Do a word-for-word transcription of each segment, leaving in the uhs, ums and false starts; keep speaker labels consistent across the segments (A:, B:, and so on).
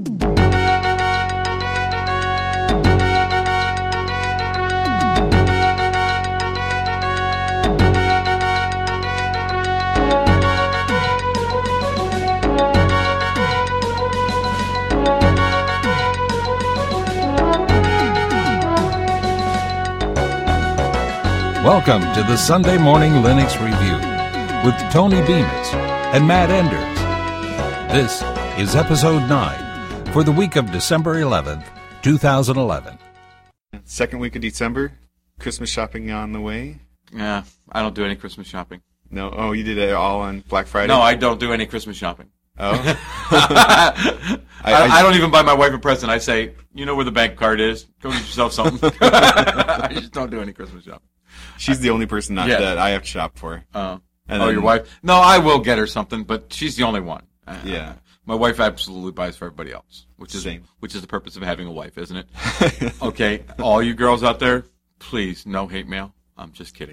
A: Welcome to the Sunday Morning Linux Review with Tony Bemis and Matt Enders. This is episode nine for the week of December eleventh, twenty eleven.
B: Second week of December, Christmas shopping on the way.
C: Yeah, I don't do any Christmas shopping.
B: No, oh, you did it all on Black Friday?
C: No, I don't do any Christmas shopping.
B: Oh?
C: I, I, I don't even buy my wife a present. I say, you know where the bank card is. Go get yourself something. I just don't do any Christmas shopping.
B: She's the only person not
C: Yeah.
B: that I have to shop for.
C: Uh,
B: And
C: oh,
B: then-
C: your wife? No, I will get her something, but she's the only one. Uh,
B: Yeah.
C: My wife absolutely buys for everybody else, which is
B: Same.
C: which is the purpose of having a wife, isn't it? Okay, all you girls out there, please, no hate mail. I'm just kidding.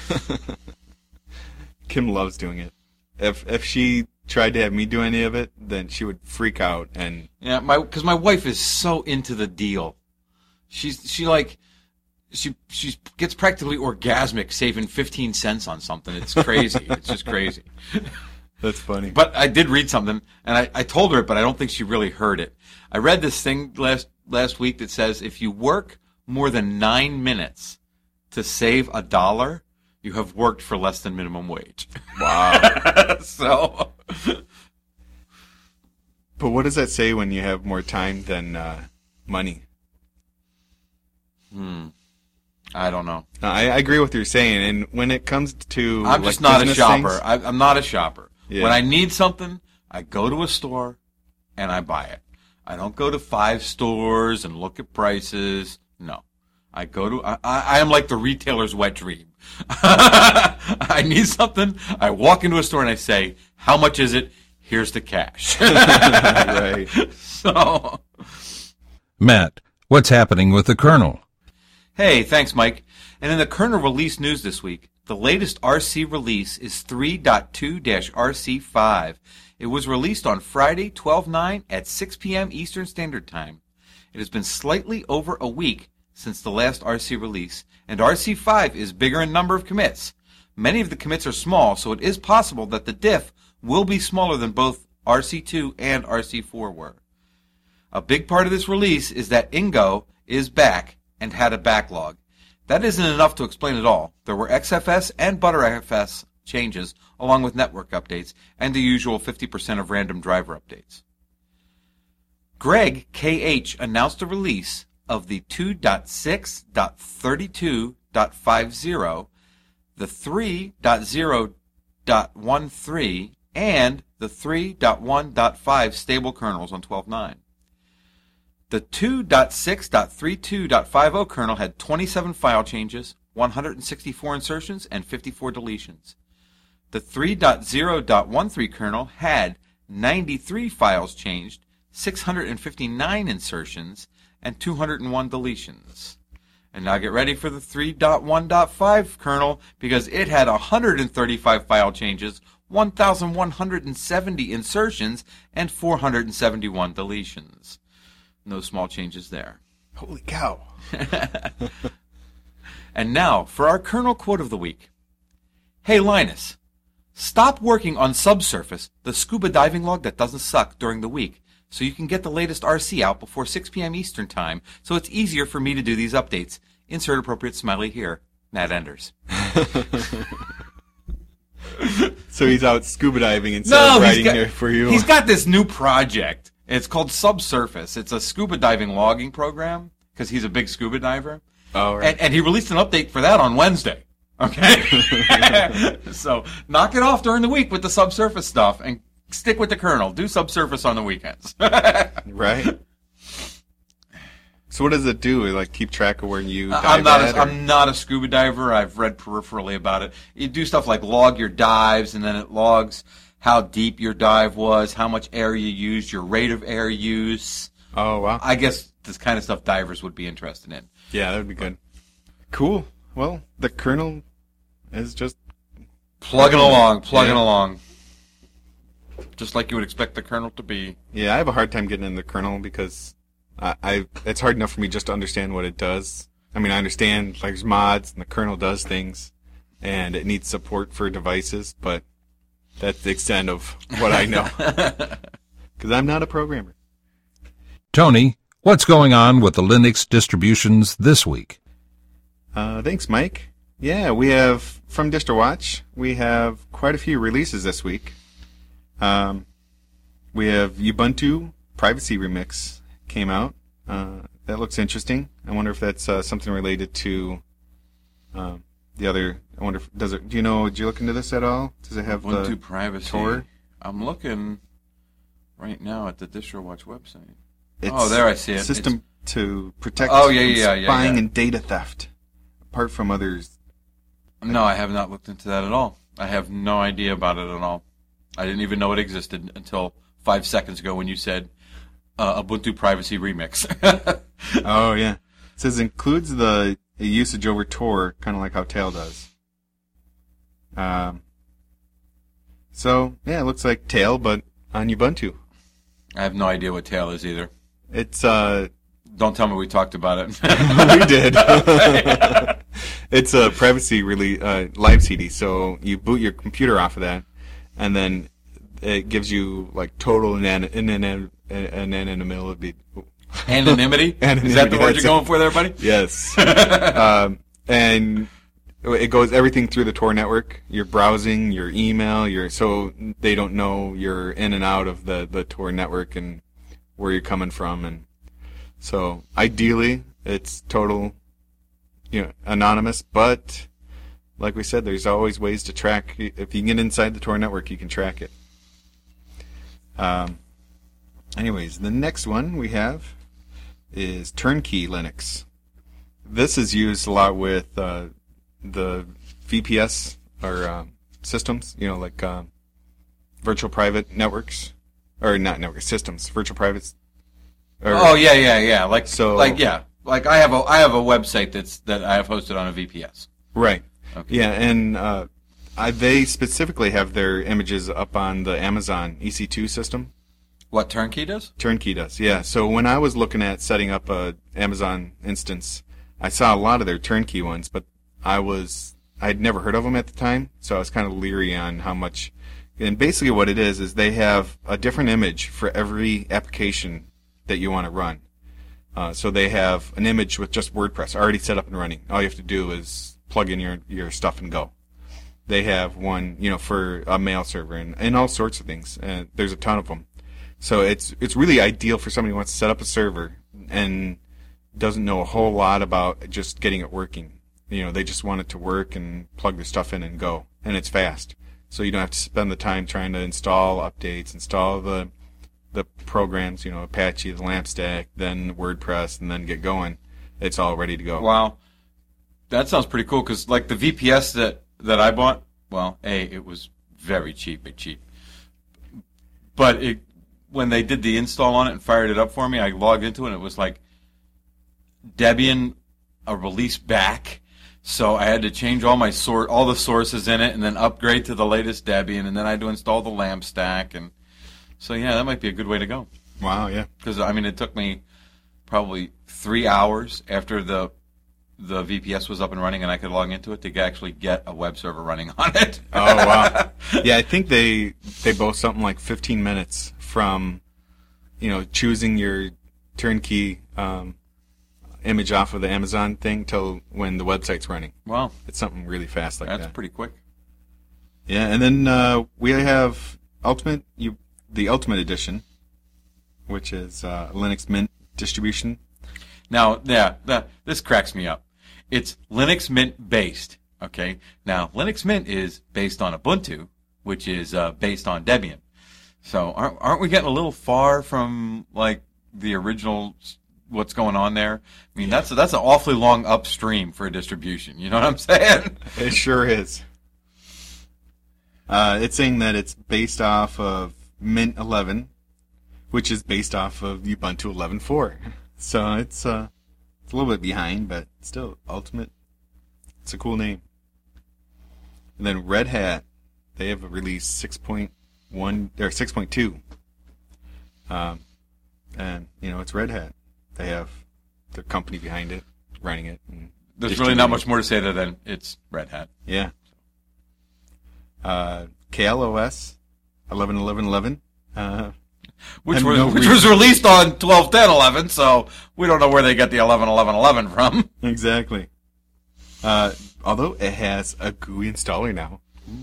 B: Kim loves doing it. If if she tried to have me do any of it, then she would freak out. And
C: Yeah, my because my wife is so into the deal. She's she like she she gets practically orgasmic saving fifteen cents on something. It's crazy. It's just crazy.
B: that's funny.
C: But I did read something, and I, I told her it, but I don't think she really heard it. I read this thing last last week that says if you work more than nine minutes to save a dollar, you have worked for less than minimum wage.
B: Wow.
C: So,
B: But what does that say when you have more time than uh, money?
C: hmm, I don't know.
B: No, I, I agree with what you're saying. And when it comes to
C: I'm
B: like,
C: just not a
B: business
C: shopper.
B: things-
C: I, I'm not a shopper.
B: Yeah.
C: When I need something, I go to a store and I buy it. I don't go to five stores and look at prices. No. I go to, I, I am like the retailer's wet dream. I need something. I walk into a store and I say, how much is it? Here's the cash.
B: Right.
C: So,
A: Matt, what's happening with the kernel?
C: hey, thanks, Mike. And in the kernel release news this week, the latest R C release is three point two R C five. It was released on Friday, twelve nine at six p.m. Eastern Standard Time. It has been slightly over a week since the last R C release, and R C five is bigger in number of commits. Many of the commits are small, so it is possible that the diff will be smaller than both R C two and R C four were. A big part of this release is that Ingo is back and had a backlog. That isn't enough to explain it all. There were X F S and ButterFS changes, along with network updates, and the usual fifty percent of random driver updates. Greg K H announced the release of the two point six point thirty-two point fifty, the three point zero point thirteen, and the three point one point five stable kernels on twelve nine. The two point six point thirty-two point fifty kernel had twenty-seven file changes, one hundred sixty-four insertions, and fifty-four deletions. The three point zero point thirteen kernel had ninety-three files changed, six hundred fifty-nine insertions, and two hundred one deletions. And now get ready for the three point one point five kernel, because it had one hundred thirty-five file changes, one thousand one hundred seventy insertions, and four hundred seventy-one deletions. No small changes there.
B: Holy cow.
C: And now for our kernel quote of the week. Hey Linus, stop working on Subsurface, the scuba diving log that doesn't suck during the week, so you can get the latest R C out before six p.m. Eastern Time, so it's easier for me to do these updates. Insert appropriate smiley here. Matt Enders.
B: So he's out scuba diving instead
C: No,
B: of
C: he's
B: writing
C: got-
B: here for you.
C: He's got this new project. It's called Subsurface. It's a scuba diving logging program, because he's a big scuba diver.
B: Oh, right.
C: And, and he released an update for that on Wednesday. Okay? So knock it off during the week with the Subsurface stuff and stick with the kernel. Do Subsurface on the weekends.
B: Right? So what does it do? Like keep track of where you dive
C: I'm not.
B: at,
C: A,
B: or-
C: I'm not a scuba diver. I've read peripherally about it. You do stuff like log your dives, and then it logs how deep your dive was, how much air you used, your rate of air use.
B: Oh, wow.
C: I guess this kind of stuff divers would be interested in.
B: Yeah, that would be good. Cool. Well, the kernel is just
C: Plugging along, plugging
B: Yeah.
C: along. Just like you would expect the kernel to be.
B: Yeah, I have a hard time getting in the kernel because I, I it's hard enough for me just to understand what it does. I mean, I understand like there's mods and the kernel does things, and it needs support for devices, but that's the extent of what I know. Because I'm not a programmer.
A: Tony, what's going on with the Linux distributions this week?
B: Uh, thanks, Mike. Yeah, we have, from DistroWatch, we have quite a few releases this week. Um, we have Ubuntu Privacy Remix came out. Uh, that looks interesting. I wonder if that's uh, something related to uh, the other. I wonder if does it. Do you know? Did you look into this at all? Does it have
C: Ubuntu
B: the
C: Privacy?
B: Tor?
C: I'm looking right now at the DistroWatch website.
B: It's
C: oh, there I see it.
B: System it's... to protect
C: oh, yeah,
B: from
C: yeah, yeah,
B: spying
C: yeah.
B: and data theft. Apart from others.
C: No, I have not looked into that at all. I have no idea about it at all. I didn't even know it existed until five seconds ago when you said uh, Ubuntu Privacy Remix.
B: Oh, yeah. It says includes the usage over Tor, kind of like how Tail does. Um. So, yeah, it looks like Tail, but on Ubuntu.
C: I have no idea what Tail is either.
B: It's, uh...
C: Don't tell me we talked about it.
B: We did. It's a privacy really uh, live C D, so you boot your computer off of that, and then it gives you like total anan- anan- anonymity.
C: Anonymity?
B: Anonymity.
C: Is that the word
B: That's
C: you're going for there, buddy?
B: Yes. um, and it goes everything through the Tor network. Your browsing, your email, your so they don't know you're in and out of the, the Tor network and where you're coming from, and so ideally it's total. You know, anonymous, but like we said, there's always ways to track. If you can get inside the Tor network, you can track it. Um, anyways, the next one we have is Turnkey Linux. This is used a lot with uh, the V P S or uh, systems, you know, like uh, virtual private networks, or not network systems, virtual privates. Or,
C: oh yeah, yeah, yeah. Like
B: so,
C: like yeah. Like I have a I have a website that's that I have hosted on a V P S.
B: Right.
C: Okay.
B: Yeah, and uh, I, they specifically have their images up on the Amazon E C two system.
C: What Turnkey does?
B: Turnkey does, yeah. So when I was looking at setting up a Amazon instance, I saw a lot of their Turnkey ones, but I was I'd never heard of them at the time, so I was kind of leery on how much. And basically, what it is is they have a different image for every application that you want to run. Uh, so they have an image with just WordPress already set up and running. All you have to do is plug in your, your stuff and go. They have one, you know, for a mail server and, and all sorts of things. And there's a ton of them. So it's it's really ideal for somebody who wants to set up a server and doesn't know a whole lot about just getting it working. You know, they just want it to work and plug their stuff in and go. And it's fast. So you don't have to spend the time trying to install updates, install the the programs, you know, Apache, the LAMP stack, then WordPress, and then get going. It's all ready to go.
C: Wow. That sounds pretty cool because, like, the V P S that, that I bought, well, A, it was very cheap, big cheap. But it, when they did the install on it and fired it up for me, I logged into it and it was like Debian, a release back. So I had to change all my sor- all the sources in it and then upgrade to the latest Debian, and then I had to install the LAMP stack. And so, yeah, that might be a good way to go.
B: Wow, yeah.
C: Because, I mean, it took me probably three hours after the the V P S was up and running and I could log into it to actually get a web server running on it.
B: Oh, wow. Yeah, I think they they boast something like fifteen minutes from, you know, choosing your turnkey um, image off of the Amazon thing till when the website's running.
C: Wow.
B: It's something really fast like
C: That's
B: that. That's
C: pretty quick.
B: Yeah, and then uh, we have Ultimate, you, the Ultimate Edition, which is uh, Linux Mint distribution.
C: Now, yeah, that, this cracks me up. It's Linux Mint based, okay? Now, Linux Mint is based on Ubuntu, which is uh, based on Debian. So aren't, aren't we getting a little far from, like, the original, what's going on there? I mean, that's, that's an awfully long upstream for a distribution. You know what I'm saying?
B: It sure is. Uh, it's saying that it's based off of Mint eleven, which is based off of Ubuntu eleven point four. So it's uh, it's a little bit behind, but still Ultimate. It's a cool name. And then Red Hat, they have released six point one or six point two. Um, and you know it's Red Hat. They have their company behind it, running it. And
C: There's really not much more to say other than it's Red Hat.
B: Yeah. Uh, K L O S eleven eleven eleven. Uh,
C: which was
B: no
C: which
B: reason.
C: was released on twelve ten eleven, so we don't know where they got the eleven eleven eleven from.
B: Exactly. Uh, although it has a G U I installer now.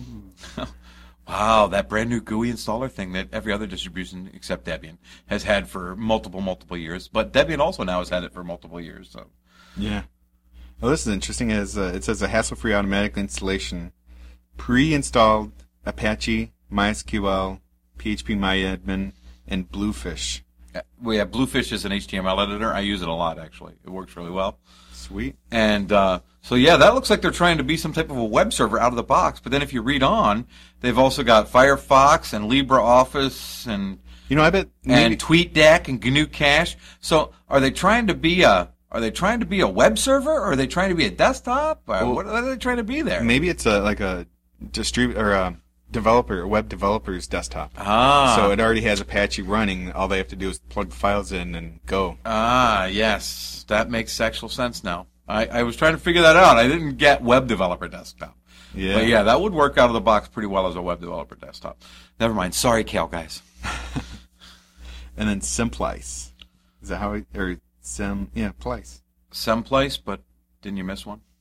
C: Wow, that brand new G U I installer thing that every other distribution except Debian has had for multiple, multiple years. But Debian also now has had it for multiple years. So,
B: Yeah. Well, this is interesting. As uh, it says a hassle-free automatic installation, pre-installed Apache, MySQL, PHPMyAdmin, and Bluefish.
C: uh, we have Bluefish as an H T M L editor. I use it a lot, actually. It works really well.
B: Sweet.
C: And uh, so, yeah, that looks like they're trying to be some type of a web server out of the box. But then if you read on, they've also got Firefox and LibreOffice and
B: You know, I bet maybe,
C: and TweetDeck and G N U Cache. So are they trying to be a are they trying to be a web server, or are they trying to be a desktop? Or
B: Well,
C: what are they trying to be there?
B: maybe it's a like a distrib or a developer, a web developer's desktop.
C: Ah,
B: So it already has Apache running. All they have to do is plug the files in and go.
C: ah, yes, that makes actual sense now. I, I was trying to figure that out. I didn't get web developer desktop.
B: Yeah.
C: But yeah, that would work out of the box pretty well as a web developer desktop. Never mind. Sorry, Cal guys.
B: And then Simplice. Is that how it, or Sim, yeah, Plice.
C: Someplace, but didn't you miss one?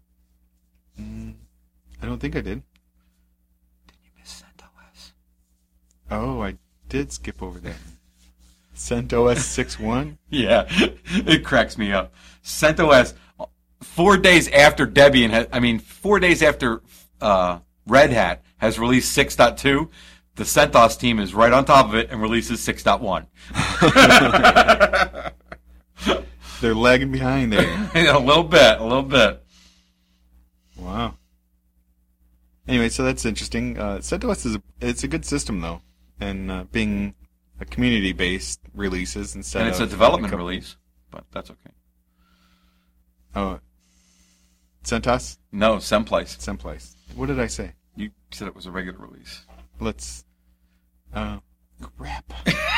B: I don't think I did.
C: Didn't you miss CentOS?
B: Oh, I did skip over that. CentOS six point one?
C: Yeah, it cracks me up. CentOS, four days after Debian, has, I mean, four days after uh, Red Hat has released six point two, the CentOS team is right on top of it and releases six point one.
B: They're lagging behind there.
C: A little bit, a little bit.
B: Wow. Anyway, so that's interesting. Uh, CentOS is a, it's a good system, though. And uh, being a community-based releases instead
C: And it's
B: of...
C: a development
B: company-
C: release, but that's okay.
B: Oh, CentOS?
C: No, Someplace.
B: Simplice. What did I say?
C: You said it was a regular release.
B: Let's... Uh, crap.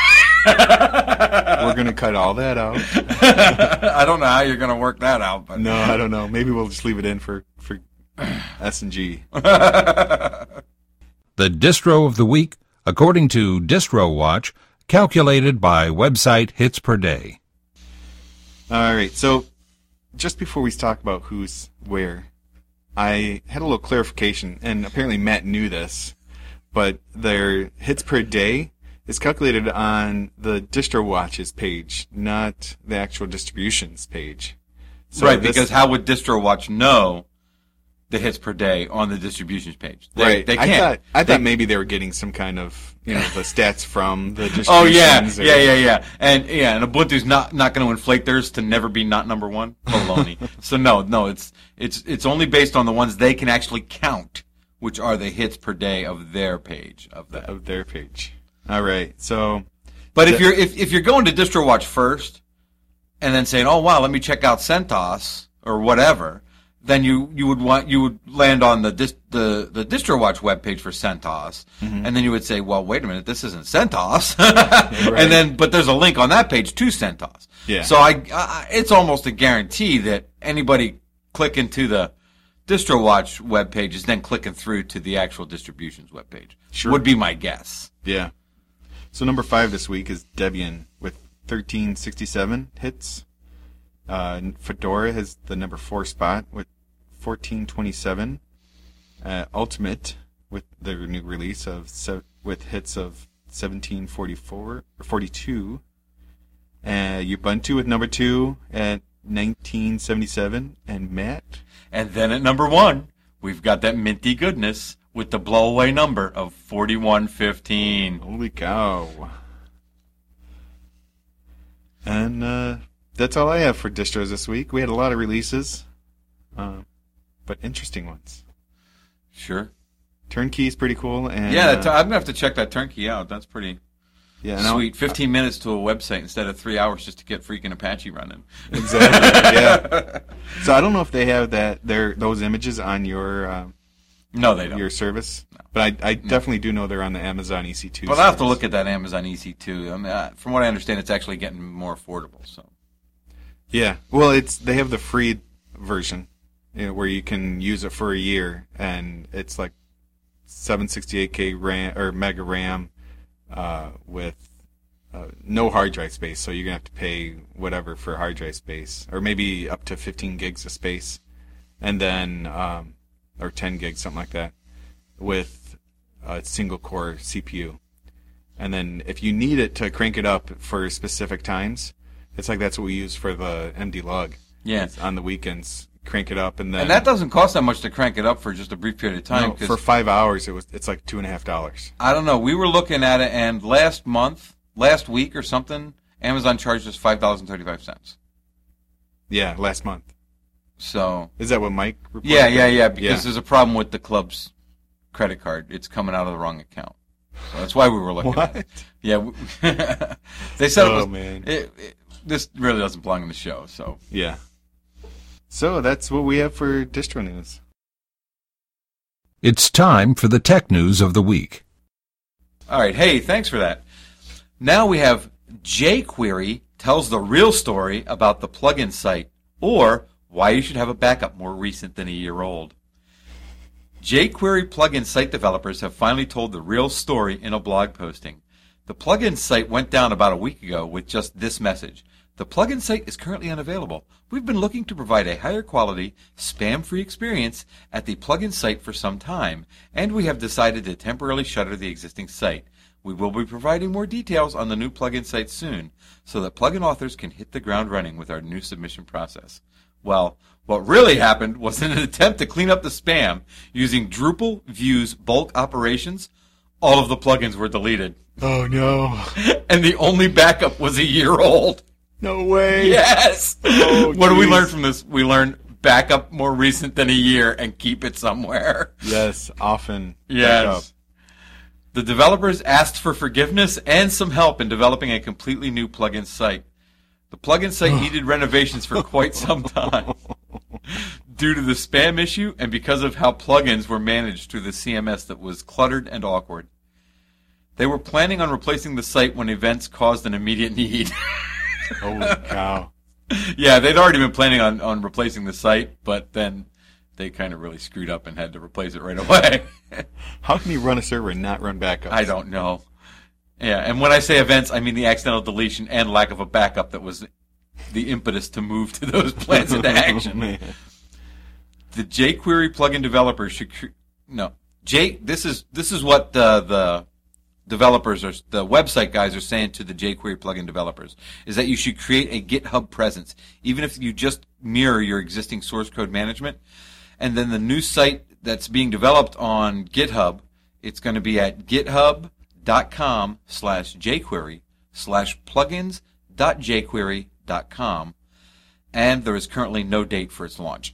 B: We're going to cut all that out.
C: I don't know how you're going to work that out, but
B: No, I don't know. Maybe we'll just leave it in for, for S and G.
A: The distro of the week, according to DistroWatch, calculated by website hits per day.
B: All right, so just before we talk about who's where, I had a little clarification, and apparently Matt knew this, but their hits per day is calculated on the DistroWatch's page, not the actual distributions page. So
C: right,
B: this-
C: because how would DistroWatch know the hits per day on the distributions page? They,
B: right,
C: they
B: I
C: can't.
B: thought I
C: They-
B: thought maybe they were getting some kind of you know the stats from the distributions.
C: Oh yeah,
B: or-
C: yeah, yeah, yeah, and yeah, and Ubuntu's not not going to inflate theirs to never be not number one. Baloney. So no, no, it's it's it's only based on the ones they can actually count, which are the hits per day of their page of that.
B: of their page. All right, so
C: But if
B: The-
C: you're if, if you're going to DistroWatch first, and then saying, "Oh wow, let me check out CentOS or whatever," then you, you would want you would land on the dis, the the DistroWatch webpage for CentOS,
B: Mm-hmm.
C: and then you would say, "Well, wait a minute, this isn't CentOS," and then but there's a link on that page to CentOS.
B: Yeah.
C: So I, I it's almost a guarantee that anybody clicking to the DistroWatch webpage is then clicking through to the actual distributions webpage.
B: Sure.
C: Would be my guess.
B: yeah. So number five this week is Debian with thirteen sixty-seven hits. Uh, Fedora has the number four spot with fourteen twenty-seven. Uh, Ultimate with their new release of se- with hits of seventeen forty-four or forty-two. Uh, Ubuntu with number two at nineteen seventy-seven, and Matt.
C: And then at number one, we've got that minty goodness with the blowaway number of forty-one fifteen.
B: Holy cow! And uh, that's all I have for distros this week. We had a lot of releases, uh, but interesting ones.
C: Sure.
B: Turnkey is pretty cool, and
C: Yeah, that
B: uh,
C: t- I'm going to have to check that turnkey out. That's pretty
B: yeah, and I'll-
C: sweet. fifteen minutes to a website instead of three hours just to get freaking Apache running.
B: Exactly. Yeah. So I don't know if they have that their those images on your. Uh,
C: No, they don't.
B: Your service. No. But I, I definitely do know they're on the Amazon E C two.
C: But I have to look at that Amazon E C two. I mean, uh, from what I understand, it's actually getting more affordable. So.
B: Yeah. Well, it's they have the free version, you know, where you can use it for a year, and it's like seven sixty-eight K RAM or mega RAM uh, with uh, no hard drive space. So you're gonna have to pay whatever for hard drive space, or maybe up to fifteen gigs of space, and then um, or ten gigs, something like that, with a single core C P U. And then if you need it to crank it up for specific times, it's like that's what we use for the M D Lug.
C: Yeah.
B: It's on the weekends, crank it up, and then
C: and that doesn't cost that much to crank it up for just a brief period of time.
B: No, for five hours, it was it's like two and a half dollars.
C: I don't know. We were looking at it, and last month, last week or something, Amazon charged us five dollars and thirty-five cents.
B: Yeah, last month.
C: So
B: is that what Mike reported?
C: Yeah, yeah, yeah. Because
B: yeah.
C: there's a problem with the club's credit card. It's coming out of the wrong account. So that's why we were looking
B: what?
C: at it. Yeah. They said
B: oh,
C: it was.
B: Man.
C: It, it, this really doesn't belong in the show. So
B: yeah. So that's what we have for distro news.
A: It's time for the tech news of the week.
C: All right. Hey, thanks for that. Now we have jQuery tells the real story about the plugin site, or why you should have a backup more recent than a year old. jQuery plugin site developers have finally told the real story in a blog posting. The plugin site went down about a week ago with just this message. The plugin site is currently unavailable. We've been looking to provide a higher quality, spam-free experience at the plugin site for some time, and we have decided to temporarily shutter the existing site. We will be providing more details on the new plugin site soon, so that plugin authors can hit the ground running with our new submission process. Well, what really happened was in an attempt to clean up the spam using Drupal Views bulk operations, all of the plugins were deleted.
B: Oh, no.
C: And the only backup was a year old.
B: No way.
C: Yes.
B: Oh,
C: what do we
B: geez.
C: learn from this? We learned backup more recent than a year and keep it somewhere.
B: Yes, often.
C: Yes.
B: Backup.
C: The developers asked for forgiveness and some help in developing a completely new plugin site. The plugin site needed renovations for quite some time due to the spam issue and because of how plugins were managed through the C M S that was cluttered and awkward. They were planning on replacing the site when events caused an immediate need.
B: Holy cow.
C: Yeah, they'd already been planning on, on replacing the site, but then they kind of really screwed up and had to replace it right away.
B: How can you run a server and not run backups?
C: I don't know. Yeah, and when I say events, I mean the accidental deletion and lack of a backup that was the impetus to move to those plans into action.
B: Man.
C: The jQuery plugin developers should cre- no J. This is this is what the the developers are the website guys are saying to the jQuery plugin developers is that you should create a GitHub presence, even if you just mirror your existing source code management, and then the new site that's being developed on GitHub, it's going to be at GitHub. dot com slash jQuery slash plugins dot jQuery dot com, and there is currently no date for its launch.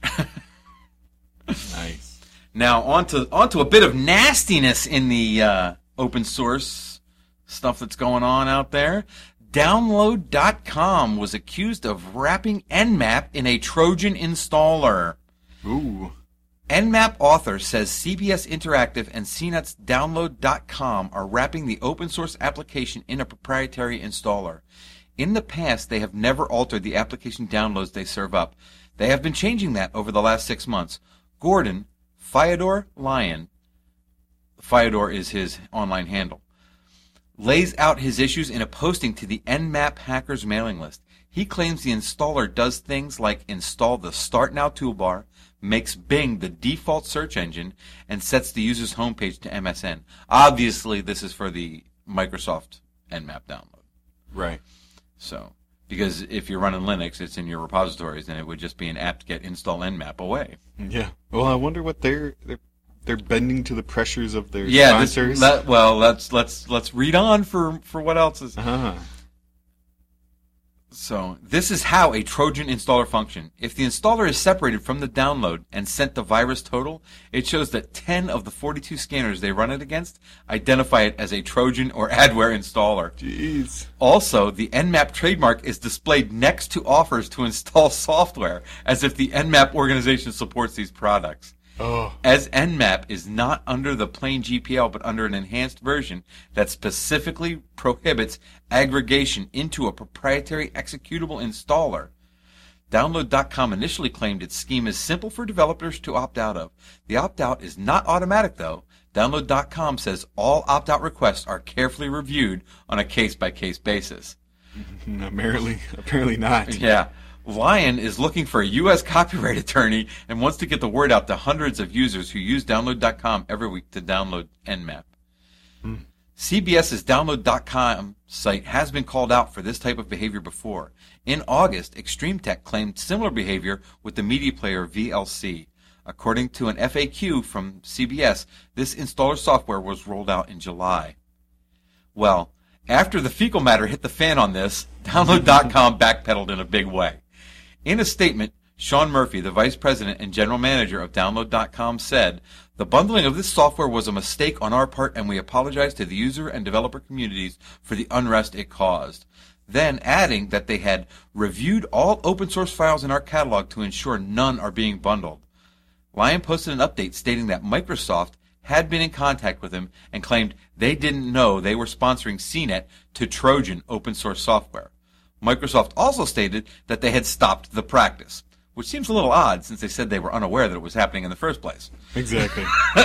B: Nice.
C: Now on to, on to a bit of nastiness in the uh, open source stuff that's going on out there. Download dot com was accused of wrapping Nmap in a Trojan installer.
B: Ooh.
C: Nmap author says C B S Interactive and C NET's Download dot com are wrapping the open source application in a proprietary installer. In the past, they have never altered the application downloads they serve up. They have been changing that over the last six months. Gordon, Fyodor Lion, Fyodor is his online handle, lays out his issues in a posting to the Nmap hackers mailing list. He claims the installer does things like install the Start Now toolbar, makes Bing the default search engine, and sets the user's homepage to M S N. Obviously, this is for the Microsoft Nmap download.
B: Right.
C: So, because if you're running Linux, it's in your repositories, and it would just be an apt-get install Nmap away.
B: Yeah. Well, I wonder what they're they're, they're bending to the pressures of their
C: yeah, this,
B: sponsors.
C: That, well, let's let's let's read on for for what else is.
B: Uh-huh.
C: So, this is how a Trojan installer functions. If the installer is separated from the download and sent the virus total, it shows that ten of the forty-two scanners they run it against identify it as a Trojan or adware installer.
B: Jeez.
C: Also, the Nmap trademark is displayed next to offers to install software, as if the Nmap organization supports these products.
B: Oh.
C: As Nmap is not under the plain G P L, but under an enhanced version that specifically prohibits aggregation into a proprietary executable installer. Download dot com initially claimed its scheme is simple for developers to opt out of. The opt-out is not automatic, though. Download dot com says all opt-out requests are carefully reviewed on a case-by-case basis.
B: Apparently, apparently not.
C: Yeah. Lion is looking for a U S copyright attorney and wants to get the word out to hundreds of users who use Download dot com every week to download Nmap. Mm. CBS's Download dot com site has been called out for this type of behavior before. In August, Extreme Tech claimed similar behavior with the media player V L C. According to an F A Q from C B S, this installer software was rolled out in July. Well, after the fecal matter hit the fan on this, Download dot com backpedaled in a big way. In a statement, Sean Murphy, the vice president and general manager of Download dot com, said, "The bundling of this software was a mistake on our part, and we apologize to the user and developer communities for the unrest it caused." Then adding that they had reviewed all open source files in our catalog to ensure none are being bundled. Lion posted an update stating that Microsoft had been in contact with him and claimed they didn't know they were sponsoring C net to Trojan open source software. Microsoft also stated that they had stopped the practice, which seems a little odd since they said they were unaware that it was happening in the first place.
B: Exactly.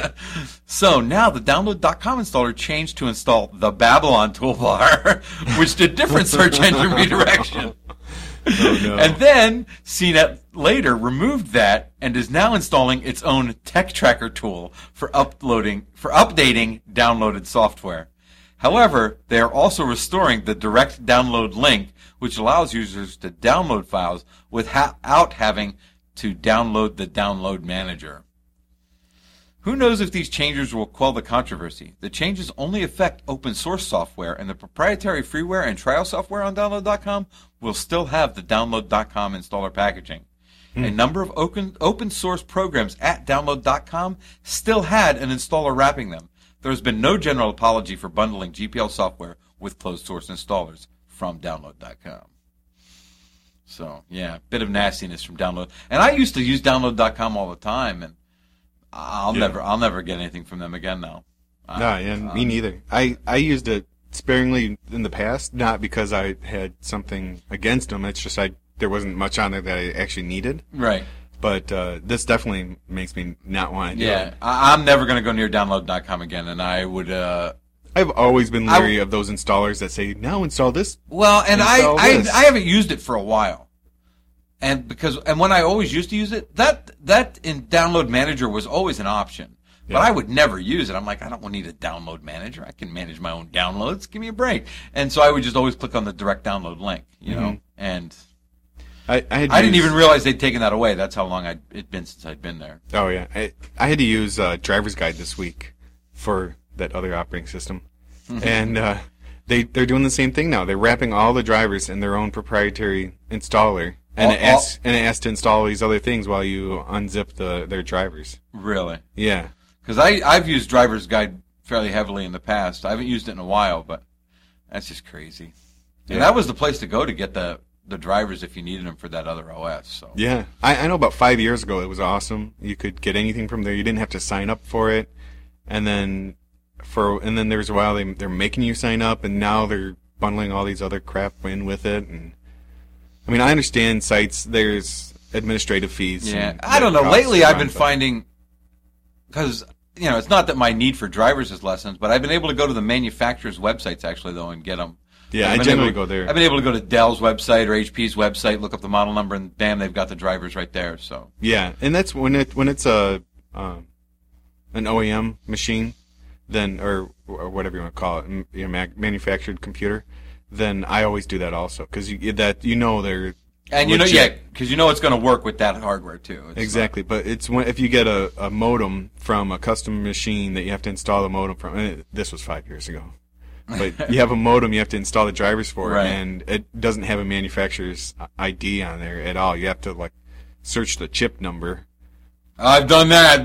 C: So now the Download dot com installer changed to install the Babylon toolbar, which did different search engine redirection.
B: Oh, no.
C: And then C net later removed that and is now installing its own Tech Tracker tool for uploading for updating downloaded software. However, they are also restoring the direct download link, which allows users to download files without having to download the download manager. Who knows if these changes will quell the controversy? The changes only affect open source software, and the proprietary freeware and trial software on Download dot com will still have the Download dot com installer packaging. Hmm. A number of open, open source programs at Download dot com still had an installer wrapping them. There has been no general apology for bundling G P L software with closed source installers from Download dot com. So, yeah, bit of nastiness from Download. And I used to use Download dot com all the time, and I'll yeah. never I'll never get anything from them again now.
B: No, uh, yeah, me neither. I, I used it sparingly in the past, not because I had something against them. It's just I there wasn't much on there that I actually needed.
C: Right.
B: But uh, this definitely makes me not want to do
C: yeah,
B: it.
C: I, I'm never going to go near Download dot com again, and I would... Uh,
B: I've always been leery w- of those installers that say, now install this.
C: Well, and I,
B: I,
C: I haven't used it for a while. And because and when I always used to use it, that that in Download Manager was always an option. But yeah. I would never use it. I'm like, I don't need a download manager. I can manage my own downloads. Give me a break. And so I would just always click on the direct download link, you mm-hmm. know. And
B: I, I,
C: I didn't even realize they'd taken that away. That's how long I'd, it'd been since I'd been there.
B: Oh, yeah. I, I had to use uh, Driver's Guide this week for that other operating system. Mm-hmm. And uh, they, they're doing the same thing now. They're wrapping all the drivers in their own proprietary installer. And all, it asks all, and it asks to install all these other things while you unzip the their drivers.
C: Really?
B: Yeah.
C: Because I I've used Driver's Guide fairly heavily in the past. I haven't used it in a while, but that's just crazy. And yeah. that was the place to go to get the, the drivers if you needed them for that other O S. So
B: yeah, I, I know about five years ago it was awesome. You could get anything from there. You didn't have to sign up for it, and then for and then there was a while they they're making you sign up, and now they're bundling all these other crap in with it. And I mean, I understand sites. There's administrative fees.
C: Yeah, I don't know. Lately, I've been finding because you know it's not that my need for drivers is lessened, but I've been able to go to the manufacturer's websites actually though and get them.
B: Yeah, I generally go there.
C: I've been able to go to Dell's website or H P's website, look up the model number, and bam, they've got the drivers right there. So
B: yeah, and that's when it when it's a uh, an O E M machine, then or or whatever you want to call it, you know, manufactured computer. Then I always do that also because you that you know they're
C: and you legit. know yeah because you know it's going to work with that hardware too. It's
B: exactly,
C: not,
B: but it's when if you get a, a modem from a custom machine that you have to install the modem from. And this was five years ago. But you have a modem you have to install the drivers for,
C: right.
B: and it doesn't have a manufacturer's I D on there at all. You have to like search the chip number.
C: I've done that.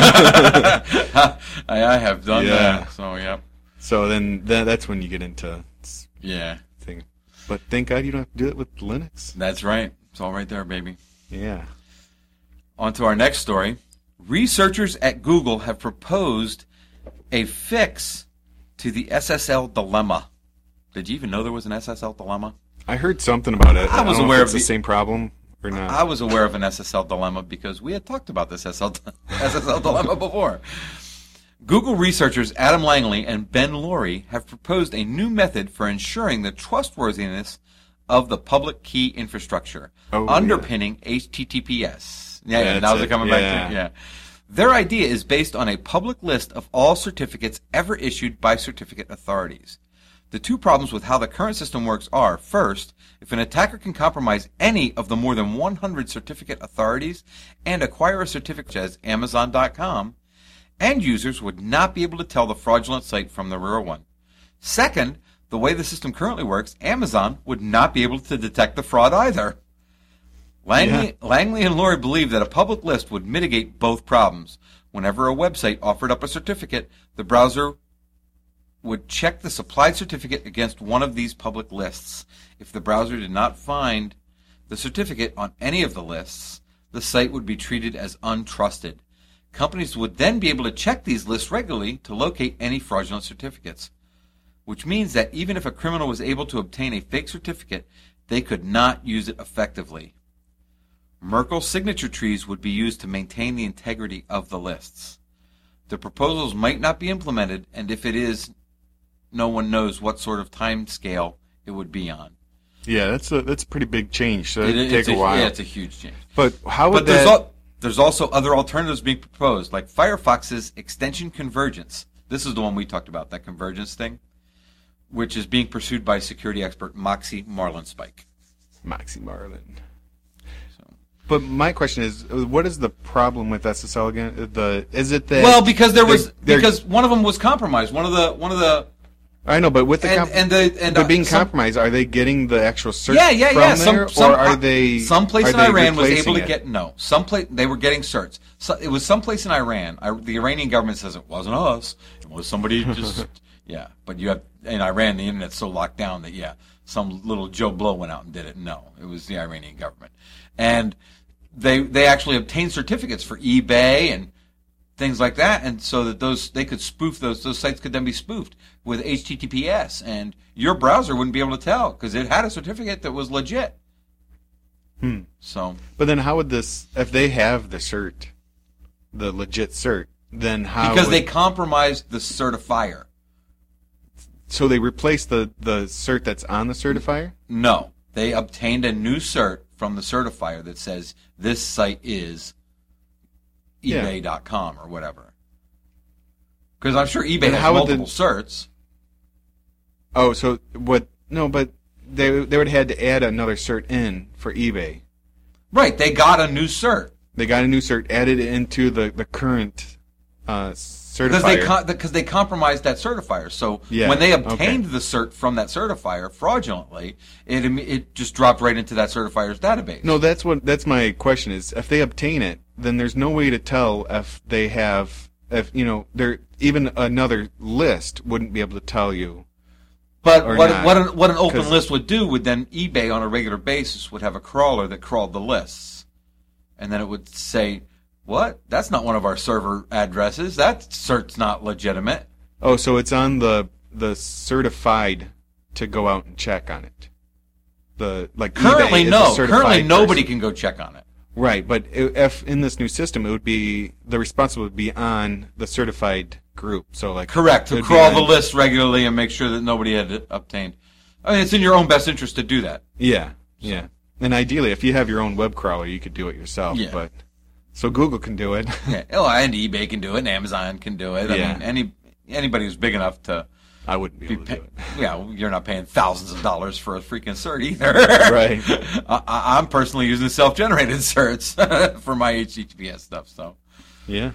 C: I, I have done
B: yeah.
C: that. So yeah.
B: So then th- that's when you get into
C: yeah
B: thing. But thank God you don't have to do it with Linux.
C: That's right. It's all right there, baby.
B: Yeah.
C: On to our next story. Researchers at Google have proposed a fix to the S S L dilemma. Did you even know there was an S S L dilemma?
B: I heard something about it.
C: I was
B: don't know
C: aware
B: if
C: of
B: it's the,
C: the
B: same problem or not.
C: I was aware of an S S L dilemma because we had talked about this S S L dilemma before. Google researchers Adam Langley and Ben Laurie have proposed a new method for ensuring the trustworthiness of the public key infrastructure,
B: oh,
C: underpinning yeah. H T T P S. Yeah, yeah,
B: yeah
C: now they're coming
B: yeah.
C: back to it. Yeah. Their idea is based on a public list of all certificates ever issued by certificate authorities. The two problems with how the current system works are, first, if an attacker can compromise any of the more than one hundred certificate authorities and acquire a certificate as Amazon dot com, end users would not be able to tell the fraudulent site from the real one. Second, the way the system currently works, Amazon would not be able to detect the fraud either. Langley, yeah. Langley and Laurie believe that a public list would mitigate both problems. Whenever a website offered up a certificate, the browser would check the supplied certificate against one of these public lists. If the browser did not find the certificate on any of the lists, the site would be treated as untrusted. Companies would then be able to check these lists regularly to locate any fraudulent certificates, which means that even if a criminal was able to obtain a fake certificate, they could not use it effectively. Merkle signature trees would be used to maintain the integrity of the lists. The proposals might not be implemented, and if it is, no one knows what sort of time scale it would be on.
B: Yeah, that's a that's a pretty big change. So
C: it,
B: it'd take
C: a,
B: a while.
C: Yeah, it's a huge change.
B: But how would
C: but there's
B: that...
C: Al- there's also other alternatives being proposed, like Firefox's extension convergence. This is the one we talked about, that convergence thing, which is being pursued by security expert Moxie Marlinspike.
B: Moxie Marlin. So. But my question is, what is the problem with S S L again? The is it that
C: well, because there was
B: they're,
C: because one of them was compromised. One of the one of the
B: I know, but with the
C: and,
B: comp-
C: and the and
B: but being
C: uh, some,
B: compromised, are they getting the actual cert
C: yeah, yeah,
B: from
C: yeah.
B: there,
C: Some, some,
B: or are they?
C: Some place
B: are
C: in
B: they
C: Iran was able to
B: it?
C: get no. Some place they were getting certs. So, it was some place in Iran. I, the Iranian government says it wasn't us. It was somebody just yeah. But you have in Iran the internet's so locked down that yeah, some little Joe Blow went out and did it. No, it was the Iranian government, and they they actually obtained certificates for eBay and things like that, and so that those they could spoof those those sites could then be spoofed with H T T P S, and your browser wouldn't be able to tell because it had a certificate that was legit.
B: Hmm.
C: So,
B: but then how would this if they have the cert, the legit cert? Then how?
C: Because
B: would,
C: they compromised the certifier.
B: So they replaced the the cert that's on the certifier?
C: No, they obtained a new cert from the certifier that says this site is eBay dot com or whatever. Because I'm sure eBay
B: and
C: has multiple the, certs.
B: Oh, so what? No, but they they would have had to add another cert in for eBay.
C: Right, they got a new cert.
B: They got a new cert added into the the current uh, certifier.
C: Because they com- because they compromised that certifier. So
B: yeah,
C: when they obtained
B: okay.
C: the cert from that certifier fraudulently, it it just dropped right into that certifier's database.
B: No, that's what that's my question is. If they obtain it, then there's no way to tell if they have if you know there even another list wouldn't be able to tell you.
C: But what
B: not,
C: what an, what an open list would do would then eBay on a regular basis would have a crawler that crawled the lists, and then it would say, "What? That's not one of our server addresses. That cert's not legitimate."
B: Oh, so it's on the the certified to go out and check on it. The like
C: currently
B: eBay
C: no,
B: is a
C: currently nobody
B: person.
C: can go check on it.
B: Right, but if in this new system, it would be the responsible would be on the certified group. So like
C: correct to crawl the list regularly and make sure that nobody had obtained. I mean, it's in your own best interest to do that.
B: Yeah, yeah. And ideally, if you have your own web crawler, you could do it yourself.
C: Yeah.
B: But so Google can do it.
C: Yeah. Oh, and eBay can do it, and Amazon can do it. I
B: Yeah.
C: mean, any anybody who's big enough to.
B: I wouldn't be,
C: be
B: able to
C: pay-
B: do it.
C: Yeah, well, you're not paying thousands of dollars for a freaking cert either.
B: Right.
C: I, I'm personally using self-generated certs for my H T T P S stuff. So.
B: Yeah.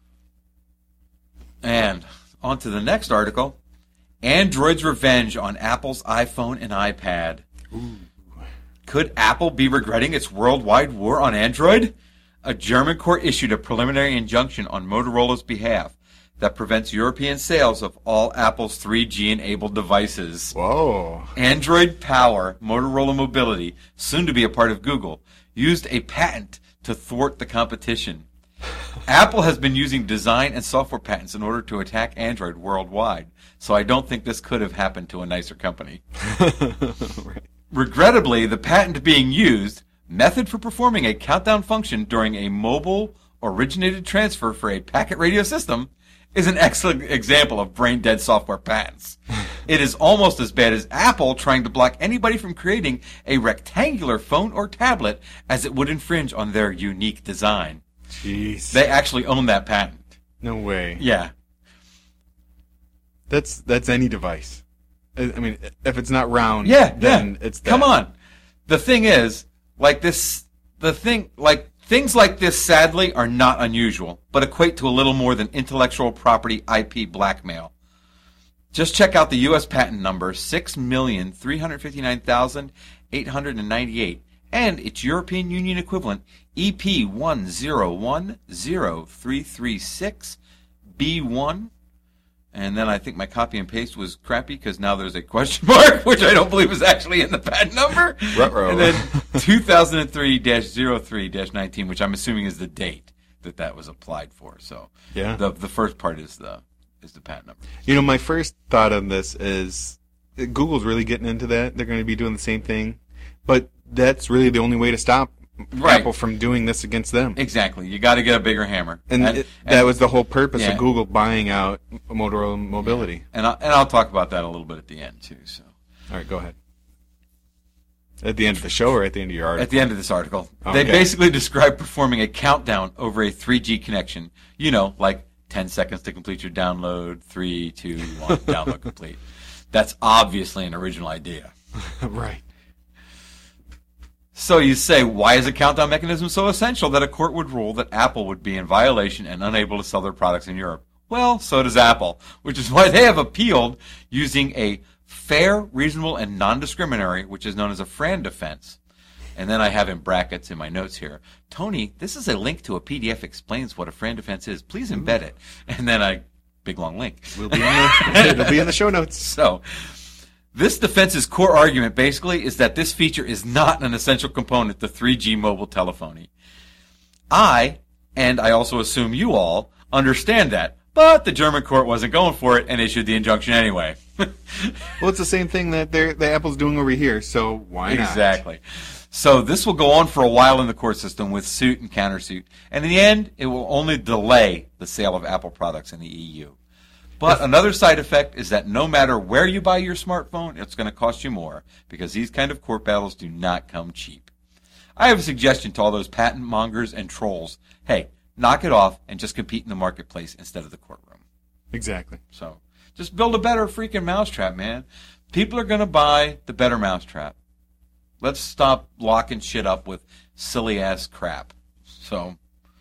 C: And on to the next article. Android's revenge on Apple's iPhone and iPad.
B: Ooh.
C: Could Apple be regretting its worldwide war on Android? A German court issued a preliminary injunction on Motorola's behalf that prevents European sales of all Apple's three G-enabled devices.
B: Whoa.
C: Android Power, Motorola Mobility, soon to be a part of Google, used a patent to thwart the competition. Apple has been using design and software patents in order to attack Android worldwide, so I don't think this could have happened to a nicer company.
B: Right.
C: Regrettably, the patent being used, method for performing a countdown function during a mobile originated transfer for a packet radio system, is an excellent example of brain-dead software patents. It is almost as bad as Apple trying to block anybody from creating a rectangular phone or tablet, as it would infringe on their unique design.
B: Jeez.
C: They actually own that patent.
B: No way.
C: Yeah.
B: That's that's any device. I I mean, if it's not round,
C: Yeah,
B: then
C: yeah.
B: it's that.
C: Come on. The thing is, like this, the thing, like, things like this, sadly, are not unusual, but equate to a little more than intellectual property I P blackmail. Just check out the U S patent number six million three hundred fifty-nine thousand eight hundred ninety-eight and its European Union equivalent E P one zero one zero three three six B one. And then I think my copy and paste was crappy because now there's a question mark, which I don't believe is actually in the patent number.
B: Ruh-roh.
C: And then two thousand three dash oh three dash nineteen, which I'm assuming is the date that that was applied for. So
B: Yeah.
C: the the first part is the is the patent number.
B: You know, my first thought on this is uh, Google's really getting into that. They're going to be doing the same thing. But that's really the only way to stop
C: Right.
B: Apple from doing this against them.
C: Exactly. You got to get a bigger hammer.
B: And,
C: and,
B: it, that was the whole purpose
C: Yeah.
B: of Google buying out Motorola Mobility.
C: and, I, and I'll talk about that a little bit at the end, too. So
B: All right, go ahead. At the end of the show or at the end of your article?
C: At the end of this article,
B: Okay.
C: they basically describe performing a countdown over a three G connection. You know, like ten seconds to complete your download, three, two, one, download complete. That's obviously an original idea.
B: Right.
C: So you say, why is a countdown mechanism so essential that a court would rule that Apple would be in violation and unable to sell their products in Europe? Well, so does Apple, which is why they have appealed using a fair, reasonable, and non-discriminatory, which is known as a Fran defense. And then I have in brackets in my notes here, Tony, this is a link to a P D F explains what a Fran defense is. Please embed it. And then I, big long link.
B: We'll be in the, it'll be in the show notes.
C: So, this defense's core argument basically is that this feature is not an essential component to three G mobile telephony. I, and I also assume you all, understand that, but the German court wasn't going for it and issued the injunction anyway.
B: Well, it's the same thing that they're, that Apple's doing over here, so why not?
C: Exactly. So this will go on for a while in the court system with suit and countersuit, and in the end, it will only delay the sale of Apple products in the E U. But another side effect is that no matter where you buy your smartphone, it's going to cost you more because these kind of court battles do not come cheap. I have a suggestion to all those patent mongers and trolls. Hey, knock it off and just compete in the marketplace instead of the courtroom.
B: Exactly.
C: So just build a better freaking mousetrap, man. People are going to buy the better mousetrap. Let's stop locking shit up with silly-ass crap. So